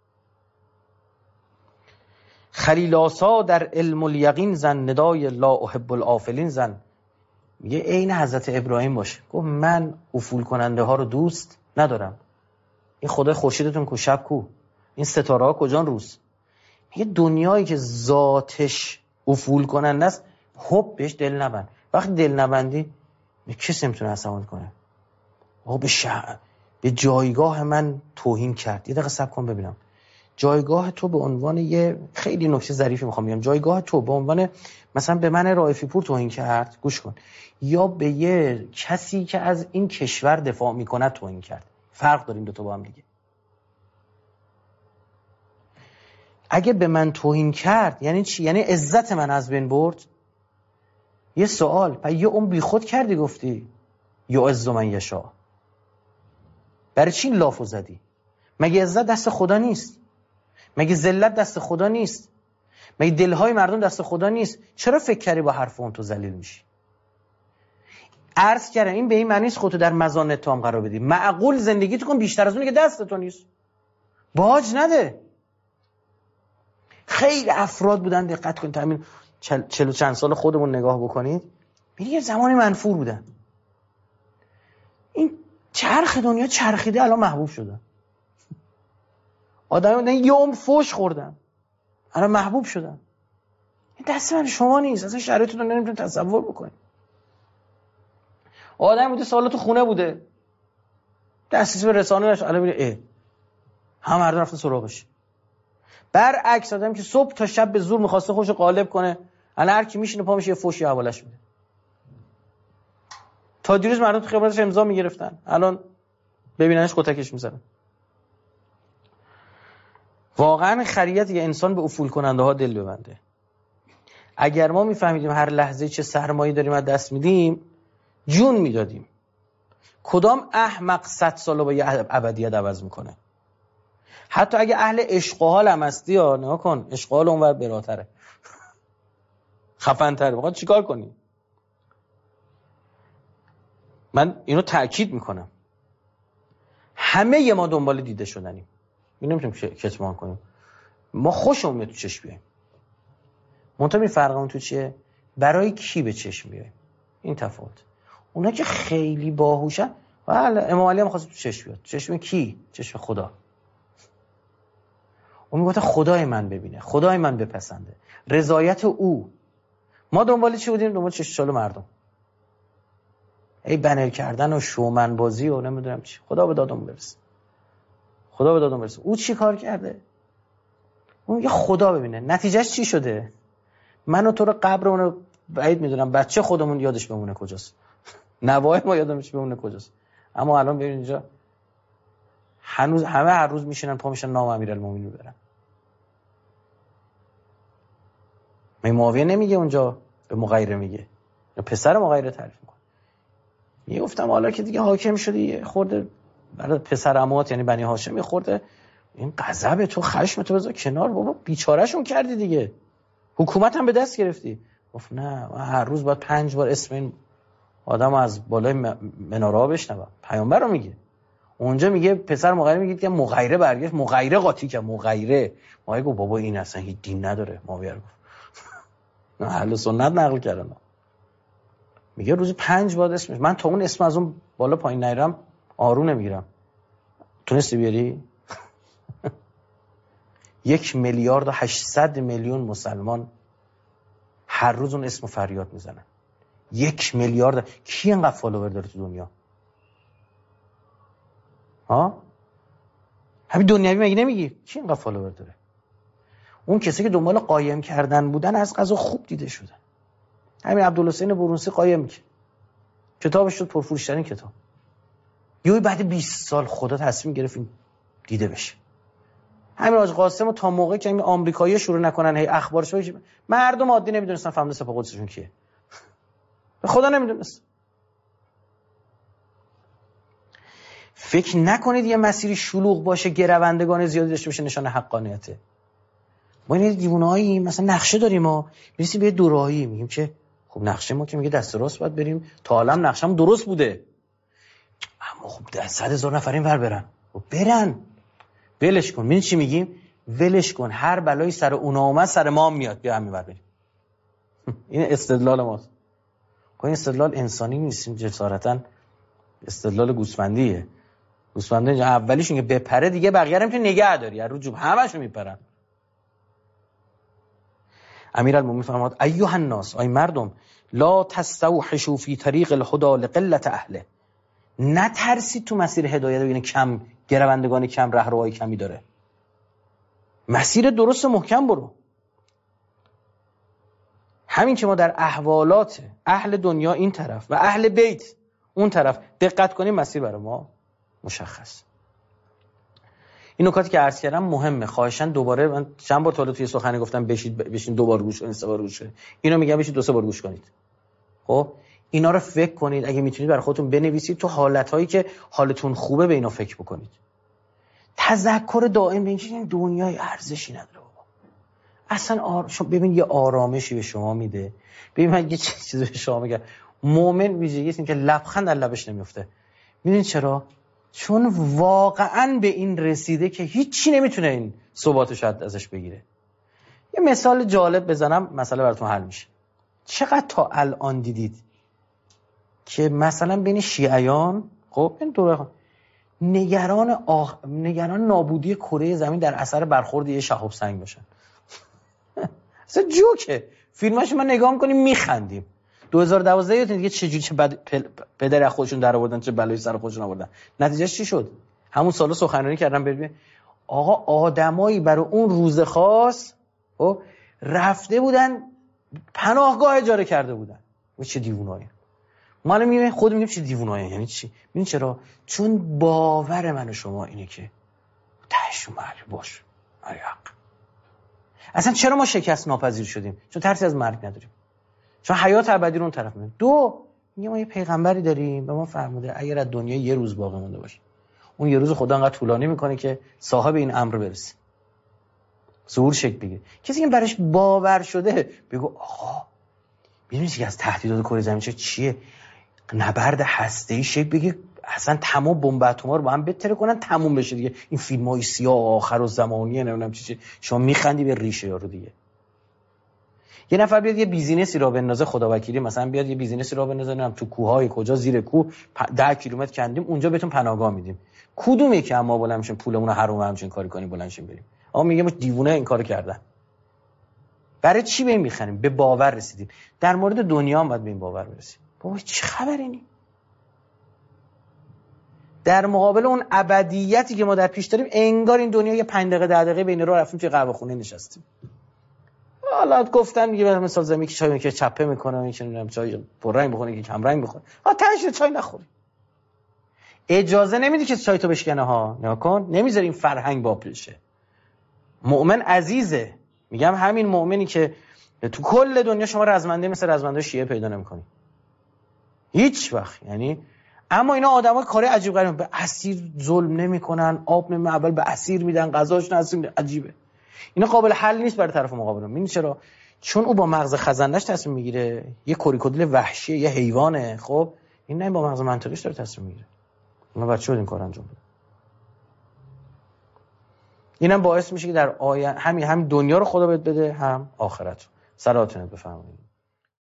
A: خلیل آسا در علم الیقین زن، ندای لا احب الافلین زن. میگه عین حضرت ابراهیم باشه. گفت من افول کننده ها رو دوست ندارم. این خدای خورشیدتون کو، شب کو، این ستاره ها کجان روز؟ میگه دنیایی که ذاتش افول کننده است، حب بهش دل نبند. وقتی دل نبندی کسی نمیتونه عصبانیت کنه. آقا به شع... به جایگاه من توهین کرد. یه دقیقه صبر کن ببینم. جایگاه تو به عنوان یه خیلی نکته ظریفی میخوام بگم. جایگاه تو به عنوان مثلا به من رائفی پور توهین کرد، گوش کن، یا به یه کسی که از این کشور دفاع میکنه توهین کرد. فرق داریم دو تا با هم دیگه. اگه به من توهین کرد یعنی چی؟ یعنی عزت من از بین برد. یه سوال، پس یه اون بیخود کردی گفتی یا عز من یشا، برای چی لافو زدی؟ مگه عزت دست خدا نیست؟ مگه ذلت دست خدا نیست؟ مگه دلهای مردم دست خدا نیست؟ چرا فکر کردی با حرف اون تو ذلیل میشی؟ عرض کردم این به این معنی نیست خودتو در مزان تام قرار بدی. معقول زندگی تو کن بیشتر از اونی که دست تو نیست. باج نده. خیلی افراد بودن، دقت کنید، همین چل و چند سال خودمون نگاه بکنید، میگه یه زمانی منفور بودن. این چرخ دنیا چرخیده، الان محبوب شدن. آدم بودن یه عمر فوش خوردن، الان محبوب شدن. این دست من شما نیست، اصلا شرایطتون رو نمیتونید تصور بکنید. آدم بوده سالا تو خونه بوده، دسترسی به رسانه داشت، الان میگه اه هم مردم رفتن سراغش. برعکس آدم که صبح تا شب به زور می‌خواسته خوشو غالب کنه، الان هر کی میشینه پا میشه یه فوشی حوالش میده. تا دیروز مردم تو خیابونش امضا میگرفتن، الان ببیننش کتکش میزنن. واقعا خریت یه انسان به افول کننده ها دل ببنده. اگر ما میفهمیدیم هر لحظه چه سرمایه‌ای داریم از دست میدیم، جون میدادیم. کدام احمق صد سال با یه ابدیت عوض میکنه؟ حتی اگه اهل عشق و حال هم هستی، ها نگاه کن، عشق و حال اونور براتره، خفن تره. بخواد چیکار کنی؟ من اینو تأکید میکنم، همه ما دنبال دیده شدنیم. این نمیتونیم کتمان کنیم. ما خوشمون میاد تو چشم بیایم. منتها این فرقمون تو چیه؟ برای کی به چشم بیایم؟ این تفاوت. اونا که خیلی باهوشن، والا امام علی هم خواست تو چشم بیاد. چشم کی؟ چشم خدا. اون میگه خدای من ببینه، خدای من بپسنده، رضایت او. ما دنبال چی بودیم؟ دنبال چشم چال مردم، ای بنر کردن و شومن بازی و نمیدونم چی. خدا به دادم برسه، خدا به دادم برسه. او چی کار کرده؟ اون میگه خدا ببینه. نتیجهش چی شده؟ من و تو رو قبرمون رو بعید میدونم بچه خودمون یادش بمونه کجاست، نوای ما یادش بمونه کجاست. اما الان ببین اینجا هنوز همه هر روز میشینن پا میشن نام امیرالمومنین رو برن. می معاویه نمیگه اونجا، به مغیره میگه، پسر مغیره تعریف میکنه. میگفتم حالا که دیگه حاکم شدی خورده برای پسر عموات یعنی بنی هاشم خورده این غضب تو خشم تو بذار کنار بابا، بیچارهشون کردی دیگه، حکومت هم به دست گرفتی. گفت نه من هر روز باید پنج بار اسم این آدم از بالای مناره بشنوم. پیامبر رو میگه اونجا، میگه پسر مغیره میگه که مغیره برگشت مغیره قاطی کرد. مغیره ما گفت بابا این اصلا هیچ دین نداره. ماویه گفت نه اهل سنت نقل کردن، میگه روزی پنج بار اسمش، من تا اون اسم از اون بالا پایین نیرم آرو نمیگیرم. تونستی بیاری؟ یک میلیارد و هشتصد میلیون مسلمان هر روز اون اسمو فریاد میزنن. یک میلیارد. کی اینقدر فالوور داره تو دنیا؟ ها؟ همین دنیوی مگه نمیگی؟ کی اینقدر فالوور داره؟ اون کسی که دنبال قایم کردن بودن از قضا خوب دیده شدن. همین عبدالحسین برونسی قایم کرد، کتابش شد پرفروش‌ترین کتاب. یهو بعد بیست سال خدا تصمیم گرفت این دیده بشه. همین حاج قاسم تا موقعی که این آمریکایی‌ها شروع نکنن هی اخبارش بشه، مردم عادی نمیدونستن فرمانده سپاه قدسشون کیه. به خدا نمیدونست. فکر نکنید یه مسیری شلوغ باشه گروندگان زیادی داشته باشه نشانه حقانیته. ما این دیوونه‌ای مثلا نقشه داریم ما میرسیم به دوراهی میگیم که خب نقشه ما که میگه دست راست باید بریم، تا عالم نقشه‌م درست بوده، اما خب ده صد هزار نفر این ور برن و برن ولش کن. ببین چی میگیم؟ ولش کن، هر بلایی سر اونا اومد سر ما میاد، بیا همین ور بریم. این استدلال ماست. این استدلال انسانی نیست، این جسارتاً استدلال گوسفندیه. گوسفنده اینجا اولیش اینه بپره دیگه بقیه رو میتونی نگه داری، رو جوب همشون میپرن. امیرالمومنین فرمود ایها الناس، ای مردم، لا تستوحشوا فی طریق الهدى لقلة اهله. نترسید تو مسیر هدایت ببینید کم گروندگان کم رهروهای کمی داره. مسیر درست محکم برو. همین که ما در احوالات اهل دنیا این طرف و اهل بیت اون طرف دقت کنیم مسیر برای ما مشخص. این نکاتی که عرض کردم مهمه. خواهشاً دوباره، من چند بار تا توی سخنرانی گفتم بشید بشین دوبار گوش کنید، سه بار گوش کنید. اینو میگم بشید دو سه بار گوش کنید. خب اینا رو فکر کنید، اگه میتونید برای خودتون بنویسید، تو حالتایی که حالتون خوبه به اینا فکر بکنید. تذکر دائم به این دنیای ارزشی نداره بابا. اصلا آر... شما ببین یه آرامشی به شما میده. ببین من یه چیزی به شما میگم، مؤمن ویژگی است که لبخند در لبش نمیفته. میدونید چرا؟ چون واقعاً به این رسیده که هیچی نمیتونه این ثباتش ازش بگیره. یه مثال جالب بزنم مسئله براتون حل میشه. چقدر تا الان دیدید که مثلا بین شیعیان، خب این دوره نگران آخ... نگران نابودی کره زمین در اثر برخورد یه شهاب سنگ باشن؟ اصلا جوکه. فیلماش ما نگاه میکنیم میخندیم. دو هزار و دوازده یادتون دیگه چه جوری چه بد... پدر از خودشون در آوردن، چه بلایی سر خودشون آوردن. نتیجهش چی شد؟ همون سالا سخنرانی کردن ببین آقا آدمایی برای اون روز خاص خب رفته بودن پناهگاه اجاره کرده بودن. و چه دیوونایی. ما الان میگیم خود میگیم چه دیوونایی، یعنی چی؟ ببین چرا؟ چون باور من و شما اینه که تهش مرگ باش مرگ حق. اصلا چرا ما شکست ناپذیر شدیم؟ چون ترسی از مرگ نداریم، چون حیات ابدی رو اون طرف میدیم. دو میگه ما یه پیغمبری داریم به ما فرموده اگر از دنیا یه روز باقی مونده باشه، اون یه روز خدا انقدر طولانی میکنه که صاحب این امر برسه، ظهور شکل بگیره. کسی که برش باور شده بگو آقا میدونی که از تهدیدات کره زمین چه چیه؟ نبرد هسته‌ای شکل بگیره، اصلا تمام بمب اتم‌ها رو با هم بتره کنن تموم بشه دیگه. این فیلم‌های سیاه آخر و زمانیه نمیدونم چی چی، شما میخندی به ریشه یارو دیگه. یه نفر بیاد یه بیزینسی را بندازه، خدا وکیلی مثلا بیاد یه بیزینسی را بندازه نمیدونم تو کوههای کجا زیر کوه ده کیلومتر کندیم اونجا بهتون پناهگاه میدیم. کدومه که اما بلند میشیم پولمون رو حروم همچین کاری کنیم بلند شیم بریم؟ آقا میگه ما دیوونه این کارو کردن. برای چی به این میخنیم؟ به باور رسیدیم. در مورد دنیا هم باید به این باور برسیم. بابا چه خبر اینی؟ در مقابل اون ابدیتی که ما در پیش داریم انگار این دنیا یه پنج دقیقه ده دقیقه بین راه رفتیم توی قهوه خونه نشستیم. حالا گفتم دیگه به مثال زمین که چای که چپه میکنه این که نمیدونم چای پررنگ بخونه که کم رنگ بخوره، ها تاش چای نخوری. اجازه نمیدی که چای تو بشکنه ها، نگاه کن نمیذاری این فرهنگ باطل شه. مؤمن عزیزه، میگم همین مؤمنی که تو کل دنیا شما رزمنده مثل رزمنده شیعه پیدا نمیکنی هیچ وقت. یعنی اما اینا آدمای کار عجیب غریب، به اسیر ظلم نمیکنن، آب نمی اول به اسیر میدن، غذاش نسیم، عجیبه. اینا قابل حل نیست برای طرف مقابل. میدونی چرا؟ چون او با مغز خزندش تصمیم میگیره، یه کوریکودل وحشی، یه حیوانه. خب این نه با مغز منطقیش داره تصمیم میگیره. ما بچه این کار انجام بده. اینم باعث میشه که در آینده همین هم دنیا رو خدا بهت بده، هم آخرت. صلوات بفرمایید.